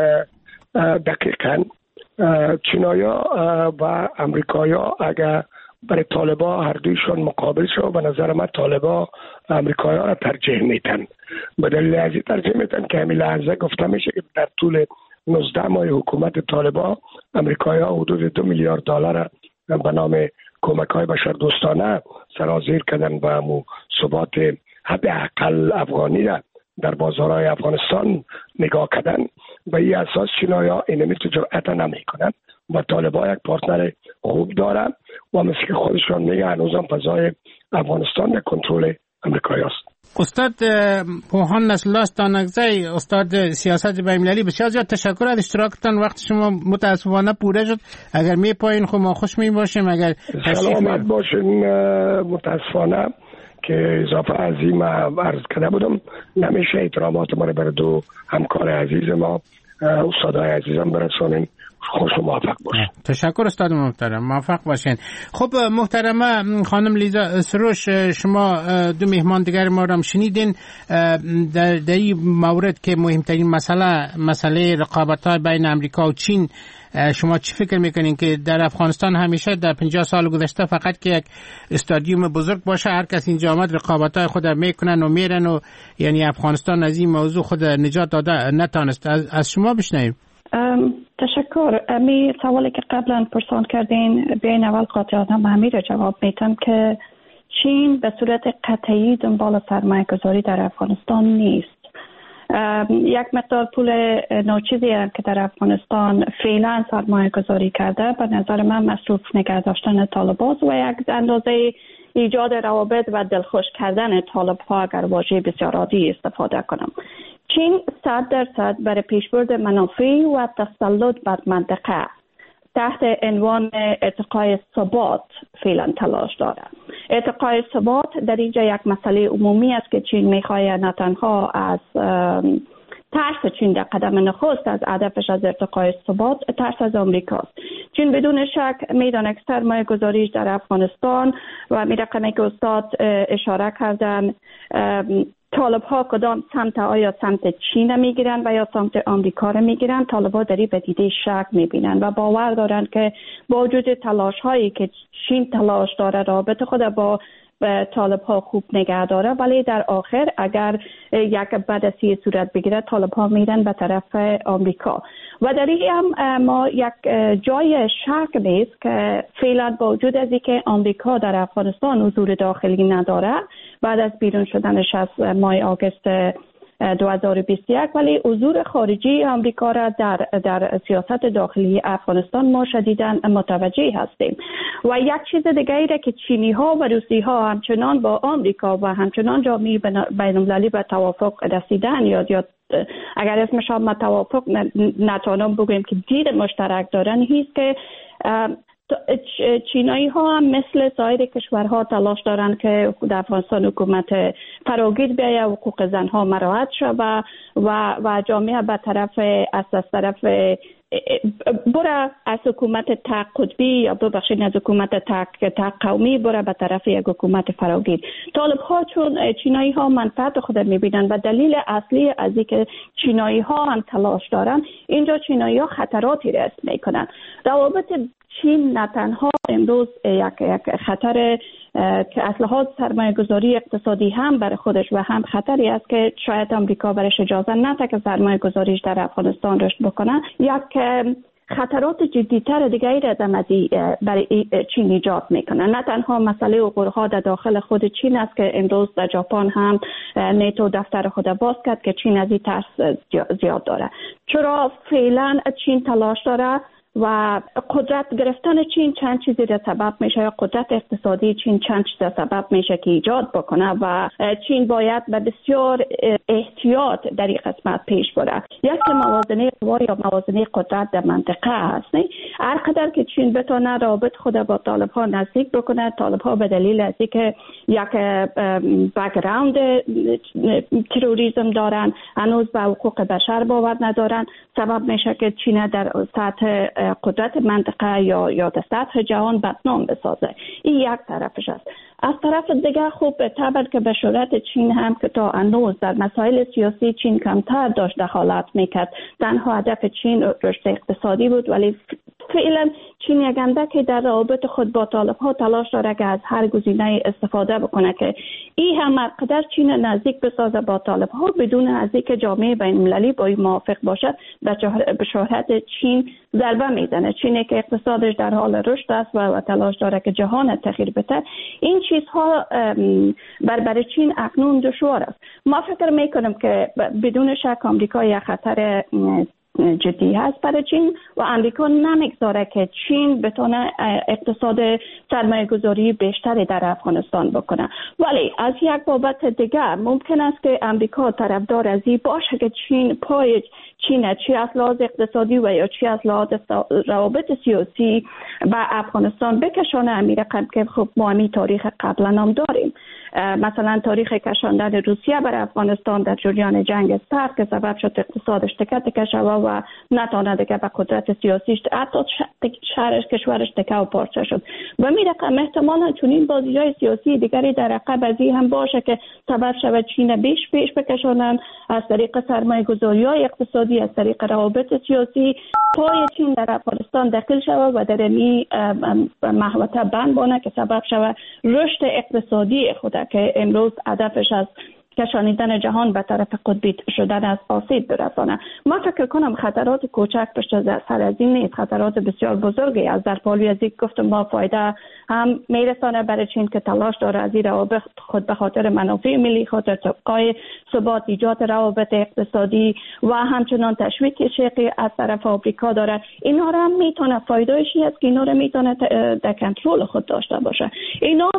دقیقاً چینایا و امریکایا اگر برای طالبا هر دویشون مقابل شد، به نظر من طالبا امریکایا را ترجیح میتن. به دلیل از این ترجیح میتن که همین لحظه گفته میشه که در طول 19 ماه حکومت طالبا امریکایا حدود $2 میلیارد به نام کمک‌های بشردوستانه سرازیر کردن و ثبات حداقل افغانی را در بازارهای افغانستان نگاه کردن. به این اساس چینایا اینمی تو جرأت نمیکنن و طالبا یک پارتنر خوب دارن و مثل که خودشان میگه هنوزم فضای افغانستان در کنترل امریکایی است. استاد پوهان نسلاس دانگزی، استاد سیاست بین‌المللی، بسیار زیاد تشکر از اشتراکتان. وقت شما متاسفانه پوره شد. اگر می پایین خب ما خوش می باشیم. اگر سلامت باشین. متاسفانه که اضافه از این عرض کرده بودم نمیشه احترامات ما رو برای دو همکار عزیز ما استادای عزیزم برسانیم. خوش و موفق باشین. تشکر استاد محترم، موفق باشین. خب محترمه خانم لیزا سروش، شما دو مهمان دیگر ما را شنیدین در این مورد که مهمترین مسئله رقابت‌های بین امریکا و چین. شما چی فکر میکنین که در افغانستان همیشه در 50 سال گذشته فقط که یک استادیوم بزرگ باشه هر کس اینجا آمد رقابت‌های خود میکنن و میرن و یعنی افغانستان از این موضوع خود نجات داده نتانست؟ از شما بشنویم. تشکر. امی سوالی که قبلا پرسان کردین بین اول قاطعانه من را جواب میتم که چین به صورت قطعی دنبال سرمایه گذاری در افغانستان نیست. یک مقدار پول ناچیزی هم که در افغانستان فعلا سرمایه گذاری کرده به نظر من مصروف نگه داشتن طالبان و یک اندازه ایجاد روابط و دلخوش کردن طالب‌ها اگر واژه بسیار عادی استفاده کنم. چین 100% برای پیشبرد منافع و تسلط بر منطقه تحت عنوان ارتقای ثبات فعلا تلاش دارد. ارتقای ثبات در اینجا یک مسئله عمومی است که چین می‌خواهد نه تنها از ترس چین در قدم نخست از هدفش از ارتقای ثبات ترس از آمریکاست. چین بدون شک میداند که سرمایه گذاریش در افغانستان و رقمی که استاد اشاره کردن طالب ها کدام سمت، آیا سمت چین میگیرن و یا سمت آمریکا رو میگیرن، طالب ها داری به دیده شک میبینن و باور دارن که با وجود تلاش هایی که چین تلاش داره رابطه خود با طالب ها خوب نگه داره، ولی در آخر اگر یک بدسی صورت بگیره طالب ها میرن به طرف آمریکا و در این هم ما یک جای شک نیست که فعلا با وجود از اینکه آمریکا در افغانستان حضور داخلی نداره بعد از بیرون شدنش از ماه آگوست 2021 ولی حضور خارجی آمریکا را در سیاست داخلی افغانستان ما شدیداً متوجه هستیم و یک چیز دیگری که چینی ها و روسی ها همچنان با آمریکا و همچنان جامعه بین‌المللی به توافق رسیدن یا اگر اسمش هم توافق نتوانم بگویم که دید مشترک دارن هیست که چینایی ها هم مثل سایر کشورها تلاش دارن که در افغانستان حکومت فراگیر بیاید، حقوق زنها مراعات شود و جامعه به طرف از طرف برای از حکومت تق قطبی یا ببخشید از حکومت تق قومی برای به طرف یک حکومت فراگیر. طالب ها چون چینایی ها منفعت خود میبینن و دلیل اصلی از اینکه چینایی ها هم تلاش دارن اینجا چینایی ها خطراتی رسم میکنن. روابط چین نه تنها امروز یک خطر که اصلاحات سرمایه گذاری اقتصادی هم برای خودش و هم خطری است که شاید امریکا برش اجازه نده که سرمایه گذاریش در افغانستان رشد بکنه. یک خطرات جدی‌تر دیگری را برای چین ایجاد میکنه. نه تنها مسئله حقوق‌ها در داخل خود چین است که امروز در ژاپن هم نیتو دفتر خود باز کرد که چین از این ترس زیاد داره. چرا فعلا چین تلاش داره و قدرت گرفتن چین چند چیزی را سبب میشه یا قدرت اقتصادی چین چند چیز را سبب میشه که ایجاد بکنه و چین باید به بسیار احتیاط در این قسمت پیش بره. یک موازنه قوا یا موازنه قدرت در منطقه هست. هر قدر که چین بتونه رابط خود با طالب ها نزدیک بکنه، طالب ها به دلیل از اینکه یک بک‌گراند تروریسم دارن، هنوز به حقوق بشر باور ندارن، سبب میشه که چین در سطح قدرت منطقه یا در سطح جهان بدنام بسازه. این یک طرفش است. از طرف دیگر خوب طبعا که به صورت چین هم که تا هنوز در مسائل سیاسی چین کمتر داشت دخالت میکرد، تنها هدف چین رشد اقتصادی بود، ولی فعلا چین یک اندکی در روابط خود با طالب‌ها تلاش داره که از هر گزینه استفاده بکنه که این هم هرقدر چین نزدیک بسازه با طالب‌ها بدون از اینکه جامعه بین‌المللی با این موافق باشد به شهرت چین ضربه میزنه. چینی که اقتصادش در حال رشد است و تلاش داره که جهان تغییر بده، این چیزها برای چین اکنون دشوار است. ما فکر میکنم که بدون شک آمریکا یک خطر جدی هست برای چین و امریکا نمیگذاره که چین بتونه اقتصاد سرمایه گذاری بیشتری در افغانستان بکنه. ولی از یک بابت دیگر ممکن است که امریکا طرفدار از این باشه که چین پای چین چی از لحاظ اقتصادی و یا چی از لحاظ روابط سیاسی با افغانستان بکشانه. امیر که خب ما همی تاریخ قبلا هم داریم، مثلا تاریخ کشاندن روسیه بر افغانستان در جریان جنگ سرد که سبب شد اقتصادش تکه شود و نتونه دیگه به قدرت سیاسیش حتی شهرش کشورش تکه و پارچه شد. و می رقم احتمالا چون این بازی‌های سیاسی دیگری در عقب از این هم باشه که سبب شود چین پیش بکشانن از طریق سرمایه گذاری‌های اقتصادی، از طریق روابط سیاسی پای چین در افغانستان داخل شود و در این محوطه بند بانه که سبب شود رشد اقتصادی خود که امروز هدفش از کشانیدن جهان به طرف قطبی شدن از آسیب برسانه. ما فکر کنم خطرات کوچک پشت سر از این نیست، خطرات بسیار بزرگی از در پالوی از این گفتم ما فایده هم میرسانه برای چین که تلاش داره از این روابط خود به خاطر منافع ملی، خاطر تبقای ثبات، ایجاد روابط اقتصادی و همچنان تشویق شیقی از طرف آمریکا داره. اینا را هم میتونه فایده‌ایشی است که اینا را میتونه در کنترل خود داشته باشه. اینا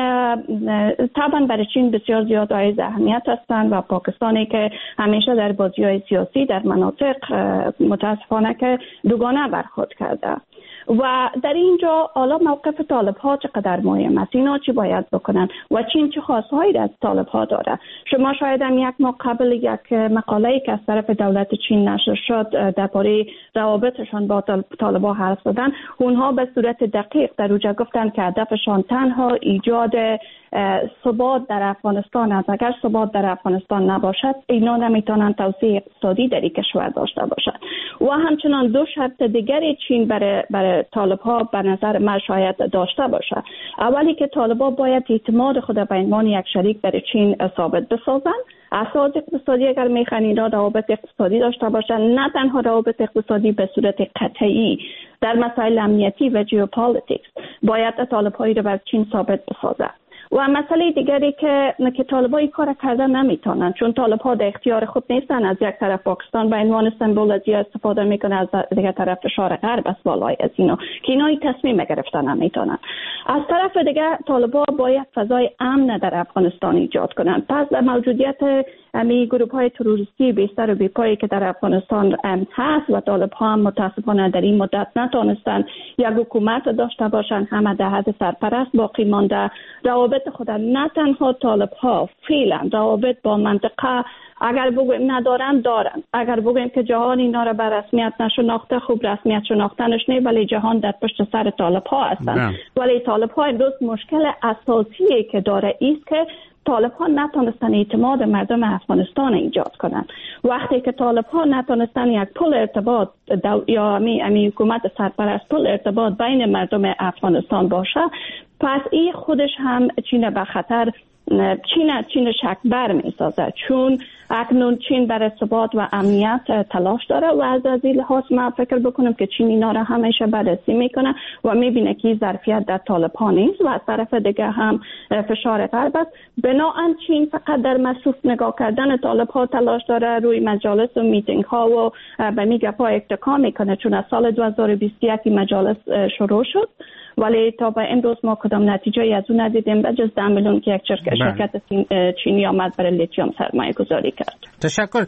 طبعا برای چین بسیار زیاد های اهمیت هستند و پاکستانی که همیشه در بازی‌های سیاسی در مناطق متاسفانه که دوگانه برخورد کرده و در اینجا حالا موقف طالب‌ها چقدر مهم است، اینا چی باید بکنن و چین چه خواستهایی از طالب‌ها داره. شما شاید هم یک ماه قبل یک مقاله‌ای که از طرف دولت چین نشر شد درباره روابطشان با طالب‌ها حرف زدن، اونها به صورت دقیق در اونجا گفتن که هدفشان تنها ایجاد ثبات در افغانستان است. اگر ثبات در افغانستان نباشد اینا نمیتونن توسعه اقتصادی در این کشور داشته باشند و همچنان دو شرط دیگری چین برای طالب‌ها به نظر من شاید داشته باشه. اولی که طالب‌ها باید اعتماد خود به عنوان یک شریک برای چین ثابت بسازن. اساس اقتصادی اگر میخوان اینا روابط اقتصادی داشته باشن، نه تنها روابط اقتصادی به صورت قطعی در مسائل امنیتی و ژئوپلیتیکس باید طالب‌هایی رو بر چین ثابت بسازه. و مسئله دیگری که طالب‌ها این کار کردن نمیتونن چون طالب‌ها در اختیار خود نیستن. از یک طرف پاکستان به عنوان سمبل از استفاده میکنه، از دیگر طرف فشار غرب است بالای از اینا که اینا تصمیم گرفتن نمیتونن. از طرف دیگر طالب‌ها باید فضای امن در افغانستان ایجاد کنن. پس در موجودیت امی گروه‌های تروریستی بیشتر و بیپایی که در افغانستان هست و طالب‌ها هم متاسفانه در این مدت نتونستن یک حکومت داشته باشن، همه در حد سرپرست باقی مانده. روابط خود نه تنها طالب‌ها فعلا روابط با منطقه اگر بگویم ندارن دارن، اگر بگویم که جهان اینا را به رسمیت نشناخته، خوب رسمیت شناختنش نه، ولی جهان در پشت سر طالب‌ها هستن. ولی طالب‌ها امروز مشکل اساسی که داره است که طالب‌ها نتونستن اعتماد مردم افغانستان ایجاد کنن. وقتی که طالب‌ها نتونستن یک پل ارتباط یا امی حکومت سرپرست پل ارتباط بین مردم افغانستان باشه، پس این خودش هم چین به خطر چین شکبر می سازه، چون اکنون چین برای ثبات و امنیت تلاش داره و از این لحاظ من فکر بکنم که چین اینا را همیشه بررسی میکنه و میبینه که ظرفیت در طالب‌ها نیست و از طرف دیگه هم فشار غرب است. بنابراین چین فقط در مصروف نگاه کردن طالب‌ها تلاش داره، روی مجالس و میتینگ ها و به میگپا اتکا میکنه، چون از سال 2021 مجالس شروع شد ولی تا به امروز ما کدام نتیجه از اون ندیدیم بجز 10 میلیون که یک شرکت چینی آمد برای لیتیوم سرمایه گذاری کرد. تشکر.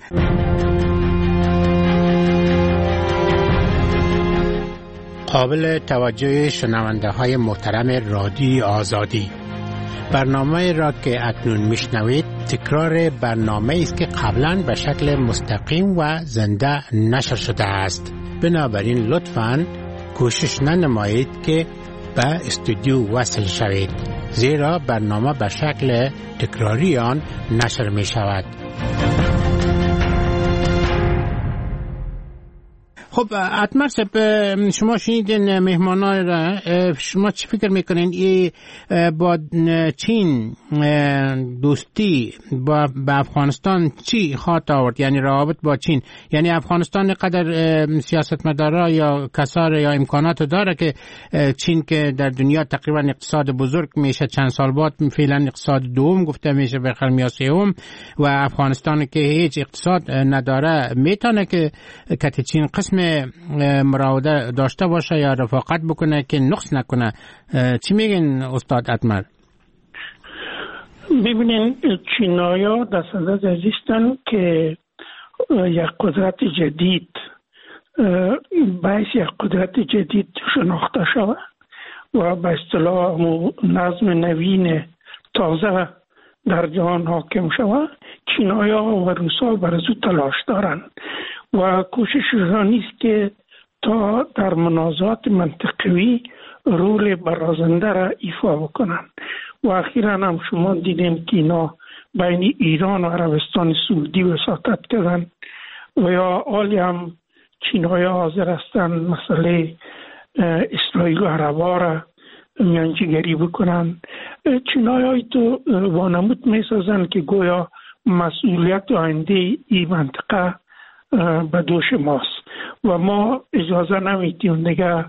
قابل توجه شنونده های محترم رادیوی آزادی، برنامه را که اکنون میشنوید تکرار برنامه است که قبلا به شکل مستقیم و زنده نشر شده است. بنابراین لطفاً کوشش ننمایید که به استودیو وصل شوید، زیرا برنامه به شکل تکراری آن نشر می شود. خب اتمر صاحب، شما شنیدین مهمانان را، شما چی فکر میکنین ای با چین دوستی با افغانستان چی خواهد آورد؟ یعنی روابط با چین، یعنی افغانستان قدر سیاستمدارا یا کسار یا امکانات داره که چین که در دنیا تقریبا اقتصاد بزرگ میشه، چند سال بعد فعلا اقتصاد دوم گفته میشه به خرمی سوم، و افغانستان که هیچ اقتصاد نداره میتونه که چین قسم مراوده داشته باشه یا رفاقت بکنه که نقص نکنه. چی میگن استاد اتمر؟ ببینین چینایا در صدد عزیزتن که یک قدرت جدید باعث یک قدرت جدید شناخته شود و به اصطلاح نظم نوین تازه در جهان حاکم شود. چینایا و روسا برای تلاش دارند و کوشششان نیست که تا در منازعات منطقوی رول برازنده را ایفا بکنند. و اخیراً هم شما دیدین که اینا بین ایران و عربستان سعودی وساطت کردن و یا حالی هم چینایا حاضر هستند مسئله اسرائیل و عربا را میانجیگری بکنن. چینایا تو وانمود میسازن که گویا مسئولیت آینده این منطقه به دوش ماست و ما اجازه نمیدیم دیگه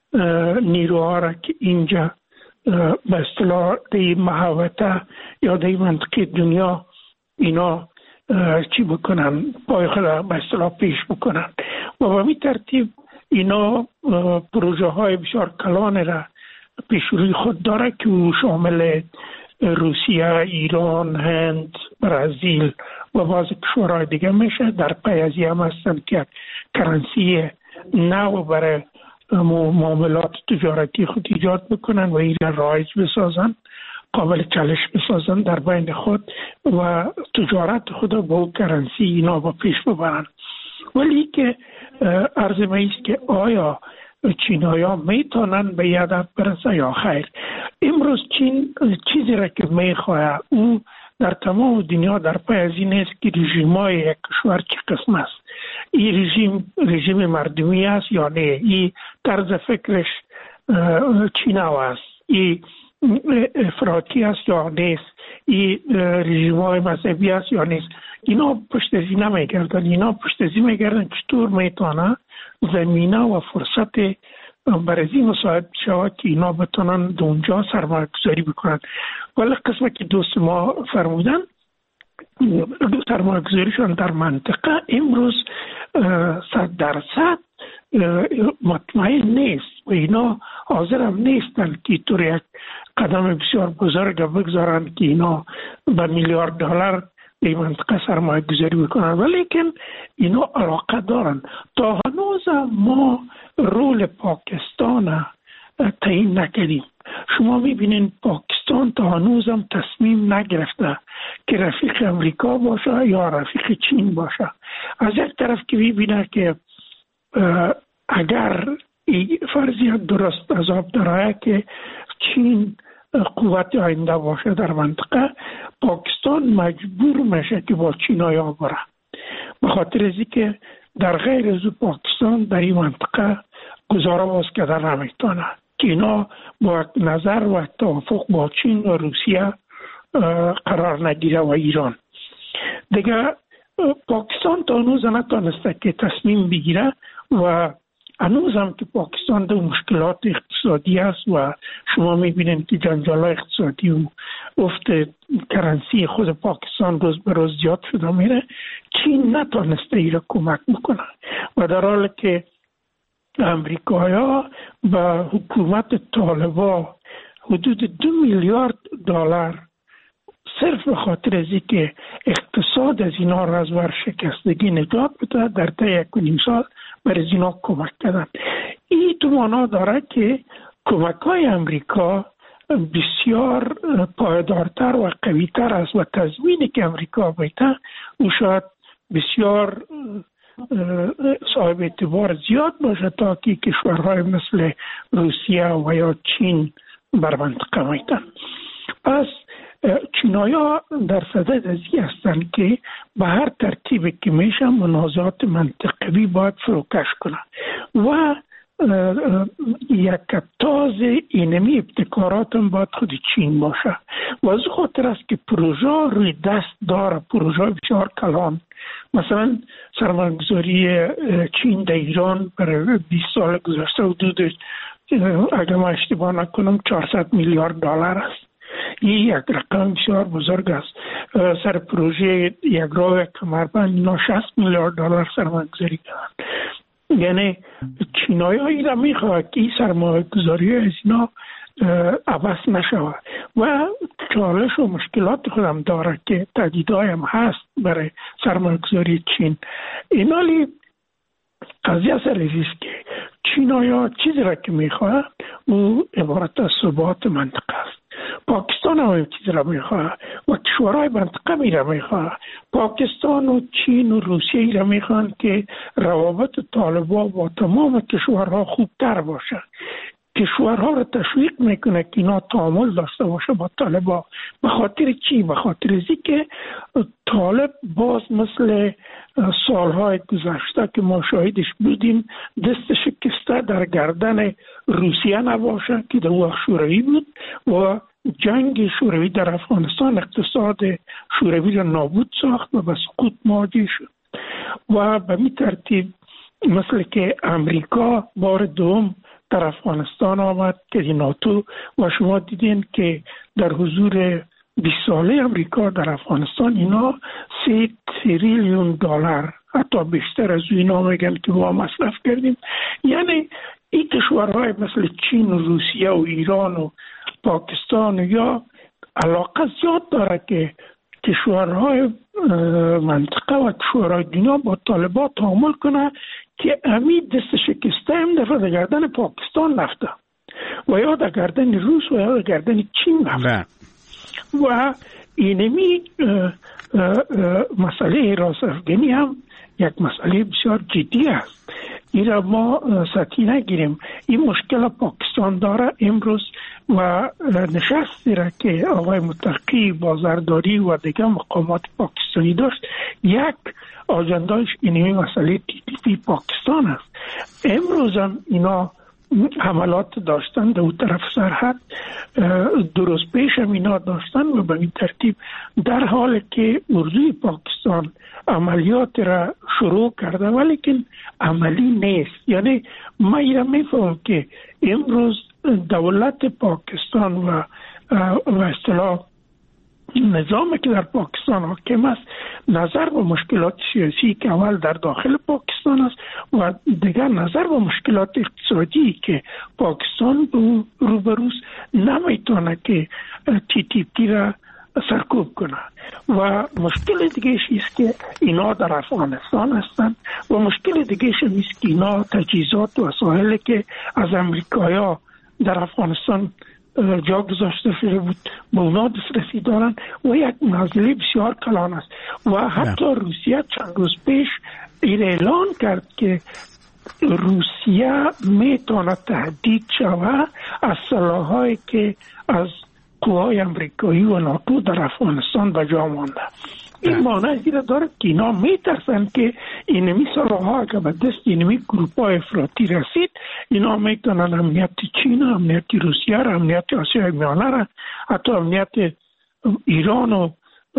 نیروها را که اینجا به اصطلاح در محوطه یا در منطقه دنیا اینا چی بکنن، پای خود به اصطلاح پیش بکنن و به می ترتیب اینا پروژه های بسیار کلان را پیش روی خود داره که شامل روسیه، ایران، هند، برزیل و بعض کشورهای دیگه میشه. در پی از هم هستن که کرنسی نو برای معاملات تجارتی خود ایجاد بکنن و این رایج بسازن، قابل چالش بسازن در بین خود و تجارت خود با کرنسی اینا با پیش ببرن. ولی که عرض میست که آیا چینایا میتونن به یه هدف برسه یا خیر؟ امروز چین چیزی را که میخواه او در تمام دنیا در پی از این است که رژیمای یک کشور چه قسم است. این رژیم مردمی است یا نه؟ این طرز فکرش چیناو است؟ این افراطی است یا نیست؟ این رژیمای مذهبی است یا نیست؟ اینا پشت ازی نمیگردن. اینا پشت ازی میگردن چطور میتونه زمینه و فرصت برای مساعد شود که اینا بتونن دونجا سرمایه گذاری بکنن. ولی قسمه که دوست ما فرمودن سرمایه گذاریشون در منطقه امروز 100% مطمئن نیست و اینا حاضر هم نیستن که طور یک قدم بسیار بزرگ بگذارن که اینا به میلیارد دلار به منطقه سرمایه گذاری بکنن. ولیکن اینا علاقه دارن. تا هنوز ما رول پاکستان تعیین نکردیم. شما میبینین پاکستان تا هنوز هم تصمیم نگرفته که رفیق امریکا باشه یا رفیق چین باشه. از یک طرف که میبینه که اگر فرضیت درست از آب درآید که چین قوت آینده باشه در منطقه، پاکستان مجبور میشه که با چینایا بره، به خاطر ازی که در غیر از پاکستان در این منطقه گذاره باز کردن نمیتونه که اینا با نظر و توافق با چین و روسیه قرار نگیره و ایران دیگه. پاکستان تا هنوز نتونسته که تصمیم بگیره و هنوز هم که پاکستان در مشکلات اقتصادی است و شما میبینید که جنجال اقتصادی و افت کرنسی خود پاکستان روز به روز زیاد شده میره. چین نتونسته ای را کمک میکنه و در حالی که امریکایا به حکومت طالبا حدود 2 میلیارد دلار صرف به خاطر از که اقتصاد از اینا را از ورشکستگی نجات بده در طی 1.5 سال برای اینا کمک کردن. این تو معنا داره که کمک های امریکا بسیار پایدارتر و قویتر است و تضمینی که امریکا بیده او شاید بسیار صاحب اعتبار زیاد باشه تا که کشورهای مثل روسیه و یا چین بر منطقه میتن. پس چینایا در صدد از این هستند که به هر ترتیب که میشه منازعات منطقوی باید فروکش کنه و یک تاز اینمی ابتکارات هم باید خود چین باشه و از خاطر است که پروژه روی دست داره، پروژه بسیار کلان. مثلا سرمایه‌گذاری چین در ایران برای 20 سال گذشته حدود اگر ما اشتباه نکنم 400 میلیارد دلار است. این یک رقم بسیار بزرگ است. سر پروژه یک راه کمربند اینا 60 میلیارد دلار سرمایه‌گذاری کردن. یعنی چینای‌ها این را می‌خواهند که این سرمایه‌گذاری از اینا عوض نشود و چالش و مشکلات خودم داره که تهدیدهای هم هست برای سرمایه‌گذاری چین. اینالی قضیه است که چینای‌ها چیزی را که می‌خواهند او عبارت از ثبات منطقه است. پاکستان هم چیزی را می‌خواهد و کشورهای منطقه می‌خواهد. پاکستان و چین و روسیه را می‌خواهند که روابط طالبان با تمام کشورها خوبتر باشه. کشورها را تشویق میکنه که اینا تعامل داشته باشه با طالبان. به خاطر چی؟ به خاطر ازی که طالب باز مثل سالهای گذشته که ما شاهدش بودیم دست شکسته در گردن روسیه نباشه که در وقت شوروی بود و جنگ شوروی در افغانستان اقتصاد شوروی را نابود ساخت و به سقوط مواجه شد و به این ترتیب مثل که امریکا بار دوم در افغانستان آمد که ناتو و شما دیدین که در حضور 20 ساله امریکا در افغانستان اینا 3 تریلیون دلار حتی بیشتر از اینا میگن که ما مصرف کردیم. یعنی این کشورهای مثل چین و روسیه و ایران و پاکستان یا علاقه زیاد داره که کشورهای منطقه و کشورهای دنیا با طالبان تعامل کنه که امید دست شکسته هم در گردن پاکستان نفته و یا در گردن روس و یا در گردن چین نفته و اینمی مسئله راست افغانی هم یک مسئله بسیار جدی است. این را ما سطحی نگیریم. این مشکل پاکستان داره امروز و نشستی را که آقای متقی بازارداری و دیگر مقامات پاکستانی داشت یک آجندهش اینمی مسئله TTP پاکستان است. امروز هم اینا حملات داشتن در اون طرف سرحد، درست پیش هم اینا داشتن و به این ترتیب در حال که اردوی پاکستان عملیات را شروع کرده ولیکن عملی نیست. یعنی ما اینا میفهم که امروز دولت پاکستان و اصطلاح نظامی که در پاکستان حاکم است نظر به مشکلات سیاسی که اول در داخل پاکستان است و دیگر نظر به مشکلات اقتصادی که پاکستان روبروست نمیتونه که TTP را سرکوب کنه و مشکل دیگه است که اینا در افغانستان هستند و مشکل دیگه است که اینا تجهیزات و وسایلی که از امریکایا در افغانستان جا گذاشته شده بود به اونا دسترسی دارن و یک نازله بسیار کلان است و حتی روسیه چند روز پیش این اعلان کرد که روسیه میتونه تهدید شود از سلاحایی که از قوای امریکایی و ناتو در افغانستان به جا مانده. این معنی زیرا داره که اینا میترسن که اینمی سلاح‌ها اگر به دست اینمی گروپ‌های افراطی رسید اینا میتونن امنیت چین، امنیت روسیه را، امنیت آسیای میانه را، حتی امنیت ایران و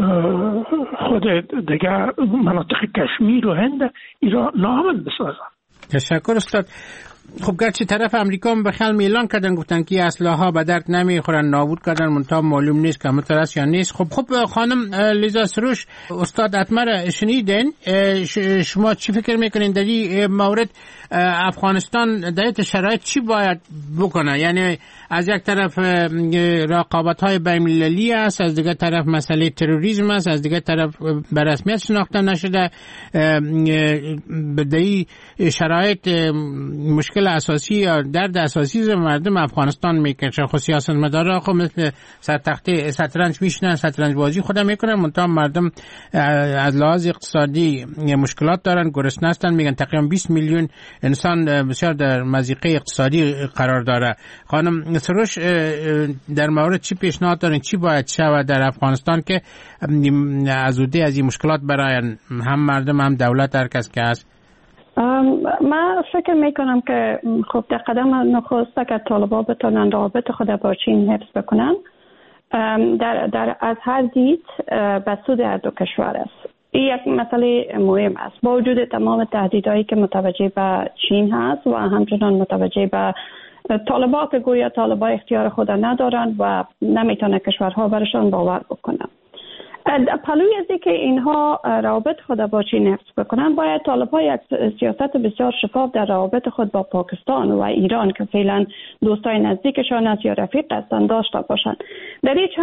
خود دیگر مناطق کشمیر و هند ایران ناامن بسازن. تشکر استاد. خب گرچه طرف امریکا هم به خلم اعلان کردن گفتن که اسلحه ها به درد نمیخورن نابود کردن منتها معلوم نیست که متر است یا نیست. خب خانم لیزا سروش، استاد اتمر شنیدین، شما چی فکر میکنین در این مورد؟ افغانستان در شرایط چی باید بکنه؟ یعنی از یک طرف رقابت های بین‌المللی است، از دیگر طرف مسئله تروریسم است، از دیگر طرف به رسمیت شناخته نشده. در این شرایط مشکل مشکل اساسی یا درد اساسی مردم افغانستان میکشه. خود سیاستمدارا خب مثل سرتخته شطرنج میشنن، شطرنج بازی خودم میکنن، منتها مردم از لحاظ اقتصادی مشکلات دارن، گرسنه هستن. میگن تقریبا 20 میلیون انسان بسیار در مضیقه اقتصادی قرار داره. خانم سروش در مورد چی پیشنهاد دارین، چی باید شود در افغانستان که ازوده از این مشکلات برای هم مردم هم دولت هر کس که هست؟ من فکر میکنم که خب در قدم نخست که طالبان بتونن رابط خود با چین حفظ بکنن در از هر دید به سود هر دو کشور است. این یک مسئله مهم است. با وجود تمام تهدیدهایی که متوجه به چین هست و همچنان متوجه به طالبان که گویا طالبان اختیار خود ندارن و نمیتونه کشورها برشان باور بکنن. پلوی از اینکه اینها روابط خود با چین حفظ بکنن، باید طالبان یک سیاست بسیار شفاف در روابط خود با پاکستان و ایران که فعلا دوستای نزدیکشان است یا رفیق هستند داشته باشند. در این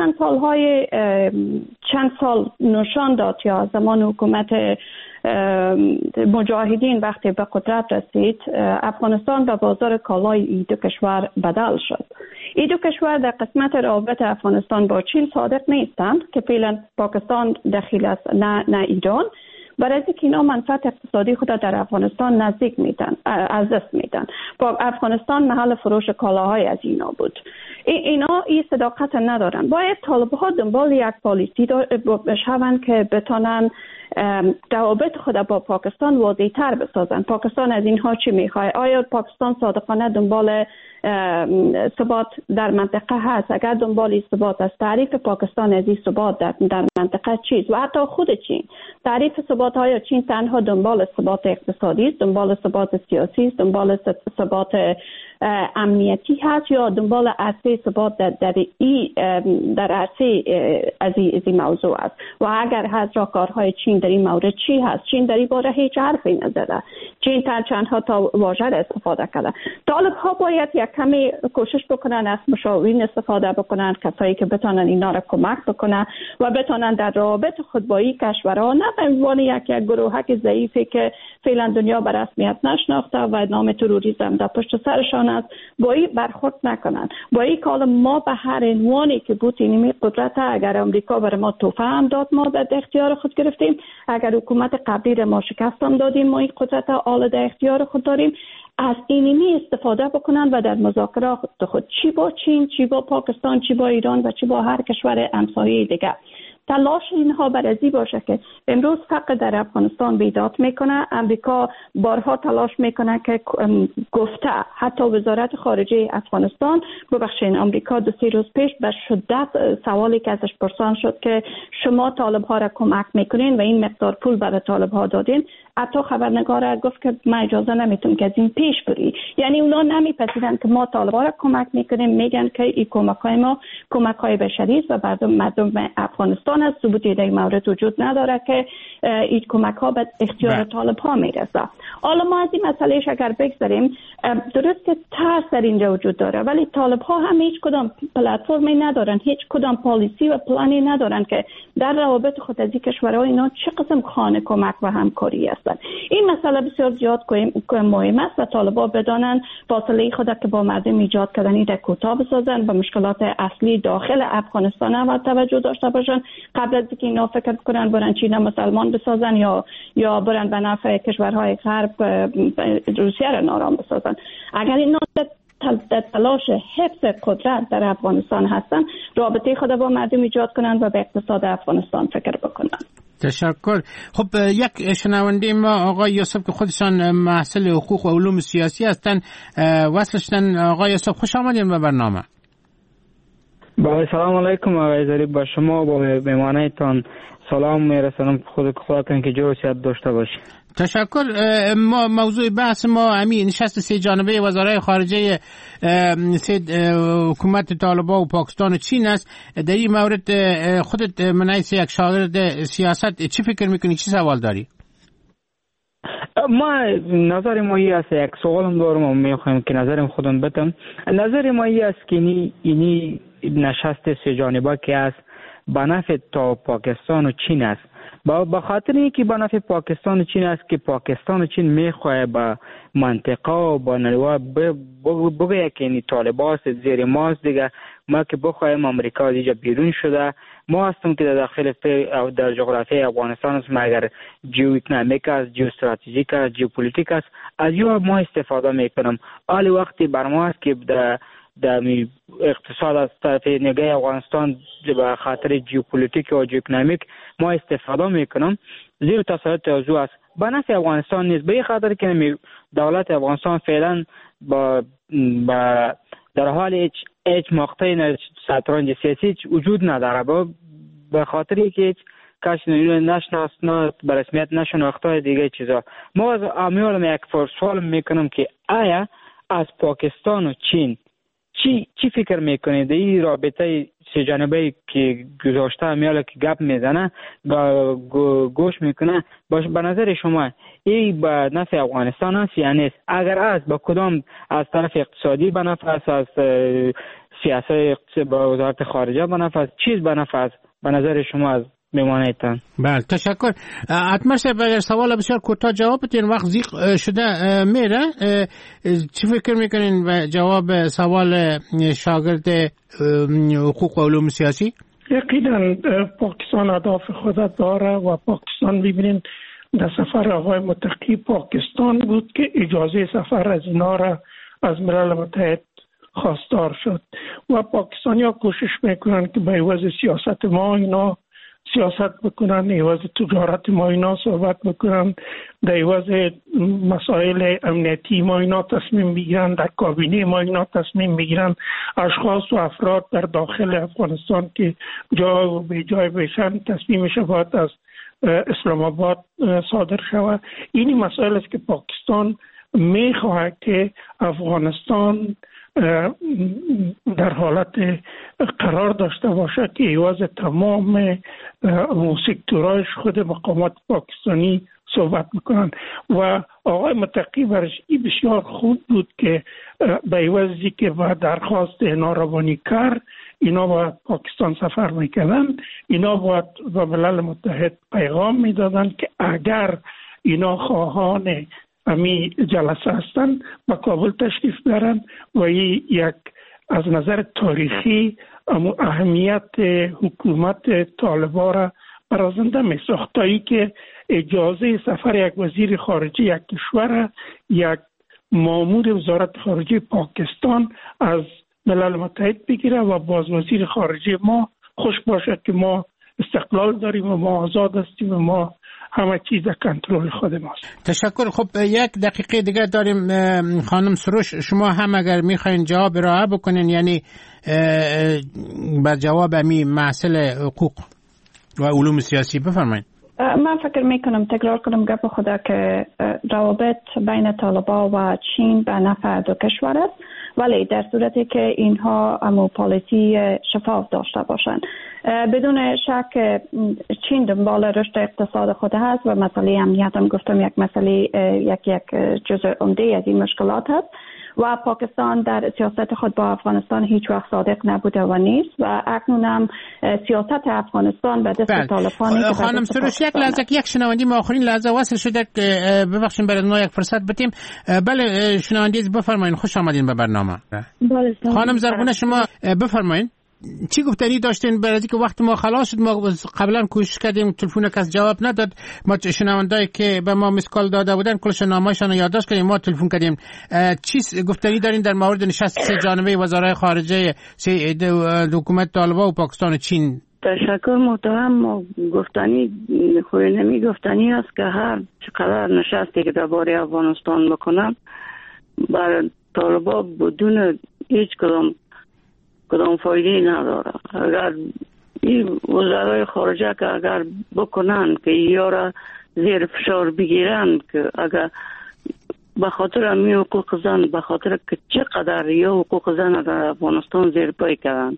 چند سال نشان داد یا زمان حکومت مجاهدین وقتی به قدرت رسید، افغانستان به بازار کالای این دو کشور بدل شد. این دو کشور در قسمت روابط افغانستان با چین صادق نیستند که فعلا پاکستان دخیل است نه ایران. برای اینکه اینا منفعت اقتصادی خود در افغانستان نزدیک میدن، از دست میدن. با افغانستان محل فروش کالاهای از اینا بود. اینا این صداقت ندارن. باید طالب‌ها دنبال یک پالیسی بشوند که بتونن روابط خود با پاکستان واضح‌تر بسازن. پاکستان از اینها چی میخواد؟ آیا پاکستان صادقانه دنبال ثبات در منطقه هست؟ اگر دنبال ثبات است، تعریف پاکستان از این ثبات در منطقه چیست؟ و حتی خود چین تعریف ثبات های چین تنها دنبال ثبات اقتصادی است، دنبال ثبات سیاسی است، دنبال ثبات امنیتی هست یا دنبال عرصه ثبات در عرصه از این موضوع است؟ و اگر هست راهکارهای چین در این مورد چی هست؟ چین در این باره هیچ حرفی نزده. چین چندها تا واژه استفاده کرده. طالب‌ها باید یک کمی کوشش بکنن از مشاورین استفاده بکنن، کسایی که بتونن اینا را کمک بکنن و بتونن در روابط خود با این کشورها نه به عنوان یک گروهک ضعیفی که فعلا دنیا به رسمیت نشناخته و نام تروریسم در پشت سرشان است، با این برخورد نکنن. با این کال ما به هر عنوانی که بود اینمی قدرت، اگر امریکا بر ما توفه هم داد ما در اختیار خود گرفتیم، اگر حکومت قبلی را ما شکست هم دادیم ما این قدرت آل در اختیار خود داریم. از اینمی استفاده بکنن و در مذاکرات خود چی با چین، چی با پاکستان، چی با ایران و چی با هر کشور همسایه دیگه تلاش اینها برازی باشه که امروز فقط در افغانستان بیداد میکنه. امریکا بارها تلاش میکنه که گفته، حتی وزارت خارجه افغانستان ببخشید امریکا 2-3 روز پیش به شدت سوالی که ازش پرسان شد که شما طالب ها را کمک میکنین و این مقدار پول برای طالب ها دادین، حتی خبرنگار گفت که من اجازه نمیتونم که از این پیش بری. یعنی اونا نمیپذیرن که ما طالب ها را کمک میکنیم، میگن که این کمک های ما کمک های بشری است و مردم افغانستان است. ثبوتی در این مورد وجود نداره که این کمک ها به اختیار طالب ها میرسه. حالا ما از این مسئله اگر بگذاریم، درست که ترس در اینجا وجود داره، ولی طالب ها هم هیچ کدام پلتفرمی ندارن، هیچ کدام پالیسی و پلانی ندارن که در روابط خود از این کشورها اینا چه قسم خانه کمک و همکاری هستن. این مسئله بسیار زیاد مهم است و طالبان بدانن فاصله خود که با مردم ایجاد کردن در کوتاه بسازن و مشکلات اصلی داخل افغانستان هم توجه داشته باشن قبل از اینکه اینا فکر کنن برن چین مسلمان بسازن یا برن به نفع کشورهای غرب روسیه را نارام بسازن. اگر اینا در تلاش حفظ قدرت در افغانستان هستن، رابطه خود با مردم ایجاد کنن و به اقتصاد افغانستان فکر بکنن. تشکر. خب یک شنونده ما آقای یوسف که خودشان محصل حقوق و علوم سیاسی هستند وصلشتن. آقای یوسف خوش آمدین به برنامه. با سلام علیکم آقای ظریف، با شما با مهمانایتان سلام میرسونم. خدا کنه که جور صحت داشته باشید. تشکر. موضوع بحث ما همین نشست 3 جانبه وزرای خارجه حکومت طالبان و پاکستان و چین است. در این مورد خودت من حیث یک شاگرد سیاست چی فکر میکنی، چی سوال داری؟ ما نظر ما ای است، یک سوالم دارم و میخوایم که نظرم خودم بتم. نظر ما ای است که اینی نشست 3 جانبه که است به نفع تا پاکستان و چین است. به خاطر اینکه به نفع پاکستان و چین است که پاکستان و چین میخواه به منطقه و با نړیوال بگه که این طالبان زیر ماست دیگه، ما که بخوایم امریکا دیگه بیرون شده، ما هستیم که در داخل در جغرافیای افغانستان است، اگر جیو اکنامیک است، جیو استراتژیک است، جیو پولیتیک است، از یو ما استفاده میکنم. حال وقتی بر ما است که در اقتصاد از طرف نگاه افغانستان به خاطر جیو پولیتیک و جیو اکنامیک ما استفاده میکنم، زیر تسلط موضوع است به نفع افغانستان نیست. به خاطر که دولت افغانستان فعلا در حال هیچ مقطعی شطرنج سیاسی وجود نداره، به خاطر که هیچ کس نشناس نه به رسمیت نشناخته دیگه چیزا. ما از امیال یک سوال میکنم که آیا از پاکستان و چین چی فکر میکنید این رابطه سه جانبه که گذاشته امیال که گپ میزنه گوش میکنه باش، به نظر شما این به نفع افغانستان است یا نیست؟ اگر است به کدام، از طرف اقتصادی به نفع است، از سیاست با وزارت خارجه به نفع است، چیز به نفع است به نظر شما از میمانیتان؟ بله تشکر. اتمر صاحب اگر سوال بسیار کوتاه جواب بدین، وقت زیق شده میره، چی فکر میکنین و جواب سوال شاگرد حقوق و علوم سیاسی؟ یقینا پاکستان اهداف خود داره و پاکستان ببینید در سفر آقای متقی پاکستان بود که اجازه سفر از اینا را از ملل متحد خواستار شد و پاکستانی ها کوشش میکنن که به عوض سیاست ما اینا سیاست بکنن، عوض تجارت ما اینا صحبت بکنن، در عوض مسائل امنیتی ما اینا تصمیم بگیرن، در کابینه ما اینا تصمیم بگیرن. اشخاص و افراد در داخل افغانستان که جای و به جای بشن تصمیمش باید از اسلام آباد صادر شود. این مسائل است که پاکستان میخواهد که افغانستان در حالت قرار داشته باشد که عوض تمام سکتورایش خود مقامات پاکستانی صحبت میکنن و آقای متقی برش این بسیار خوب بود که به عوضی که با درخواست اینا روانی کرد، اینا با پاکستان سفر میکردن، اینا باید با ملل متحد پیغام میدادن که اگر اینا خواهان امی جلسه هستن با کابل تشریف برن و یک از نظر تاریخی اهمیت حکومت طالبان را برازنده می ساختایی که اجازه سفر یک وزیر خارجه یک کشور، یک مامور وزارت خارجه پاکستان از ملل متحد بگیره و باز وزیر خارجه ما خوش باشد که ما استقلال داریم و ما آزاد هستیم و ما همه چیز کنترل خود ماست. تشکر. خب یک دقیقه دیگه داریم. خانم سروش، شما هم اگر میخواین جواب ارائه بکنین، یعنی بر جواب امی مسئله حقوق و علوم سیاسی بفرمایید. من فکر میکنم تکرار کنم گپ خدا که روابط بین طالبان و چین به نفع دو کشور است، ولی در صورتی که اینها امو پالیسی شفاف داشته باشند. بدون شک چین دنبال رشد اقتصاد خود هست و مسئله امنیت هم گفتم یک مسئله یک جزء عمده از این مشکلات هست و پاکستان در سیاست خود با افغانستان هیچ وقت صادق نبوده و نیست و اکنون هم سیاست افغانستان به دست طالبان. خانم سروش یک لحظه، یک شنوندی ما آخرین لحظه وصل شده، ببخشید برای ما یک فرصت بدیم. بله شنوندی بفرمایید، خوش آمدین به برنامه. خانم زرگونه شما بفرمایید چی گفتنی داشتین؟ برای که وقت ما خلاص شد، ما قبلا کوشش کردیم تلفن کس جواب نداد، ما شنوندایی که به ما مسکال داده بودن کلش نامه‌شان یادداشت کردیم، ما تلفن کردیم. چی گفتنی دارین در مورد نشست سه جانبه وزرای خارجه حکومت طالبان و پاکستان و چین؟ تشکر محترم. گفتنی خوری نمی گفتنی است که هر چقدر نشستی که درباره افغانستان بکنم بر طالبان بدون هیچ کدام فایده نداره. اگر این وزرای خارجه که اگر بکنن که یا را زیر فشار بگیرن که اگر به خاطر امی حقوق زن، به خاطر که چقدر یا حقوق زن در افغانستان زیر پای کردن،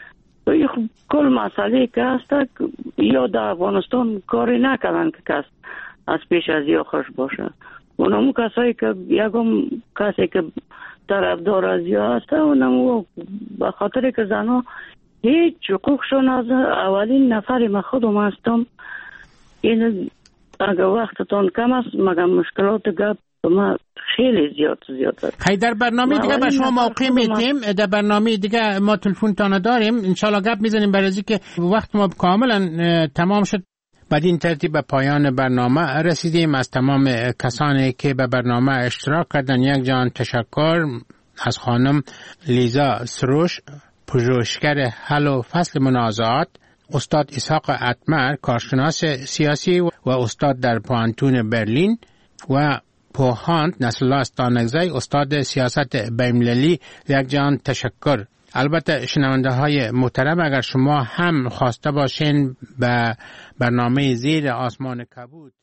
کل مسئله که هست یا در افغانستان کاری نکردن که کس از پیش از یا خوش باشه. اونمو کسایی که یکم کسی که طرفدار از یا هست اونمو به خاطر که زنها هیچ حقوقشون از اولین نفر من خودم هستم این اگر وقتتون کم است مگر مشکلات گپ ما خیلی زیاد است. خیلی در برنامه دیگه به شما موقع میتیم، در برنامه دیگه ما تلفن تانه داریم انشالله گپ میزنیم برای اینکه وقت ما کاملا تمام شد. بعد این ترتیب به پایان برنامه رسیدیم. از تمام کسانی که به برنامه اشتراک کردن یک جان تشکر. از خانم لیزا سروش پژوهشگر حل و فصل منازعات، استاد اسحاق اتمر کارشناس سیاسی و استاد در پانتون برلین و پوهاند نصرالله استانکزی استاد سیاست بین‌المللی یک جان تشکر. البته شنونده های محترم اگر شما هم خواسته باشین به برنامه زیر آسمان کبود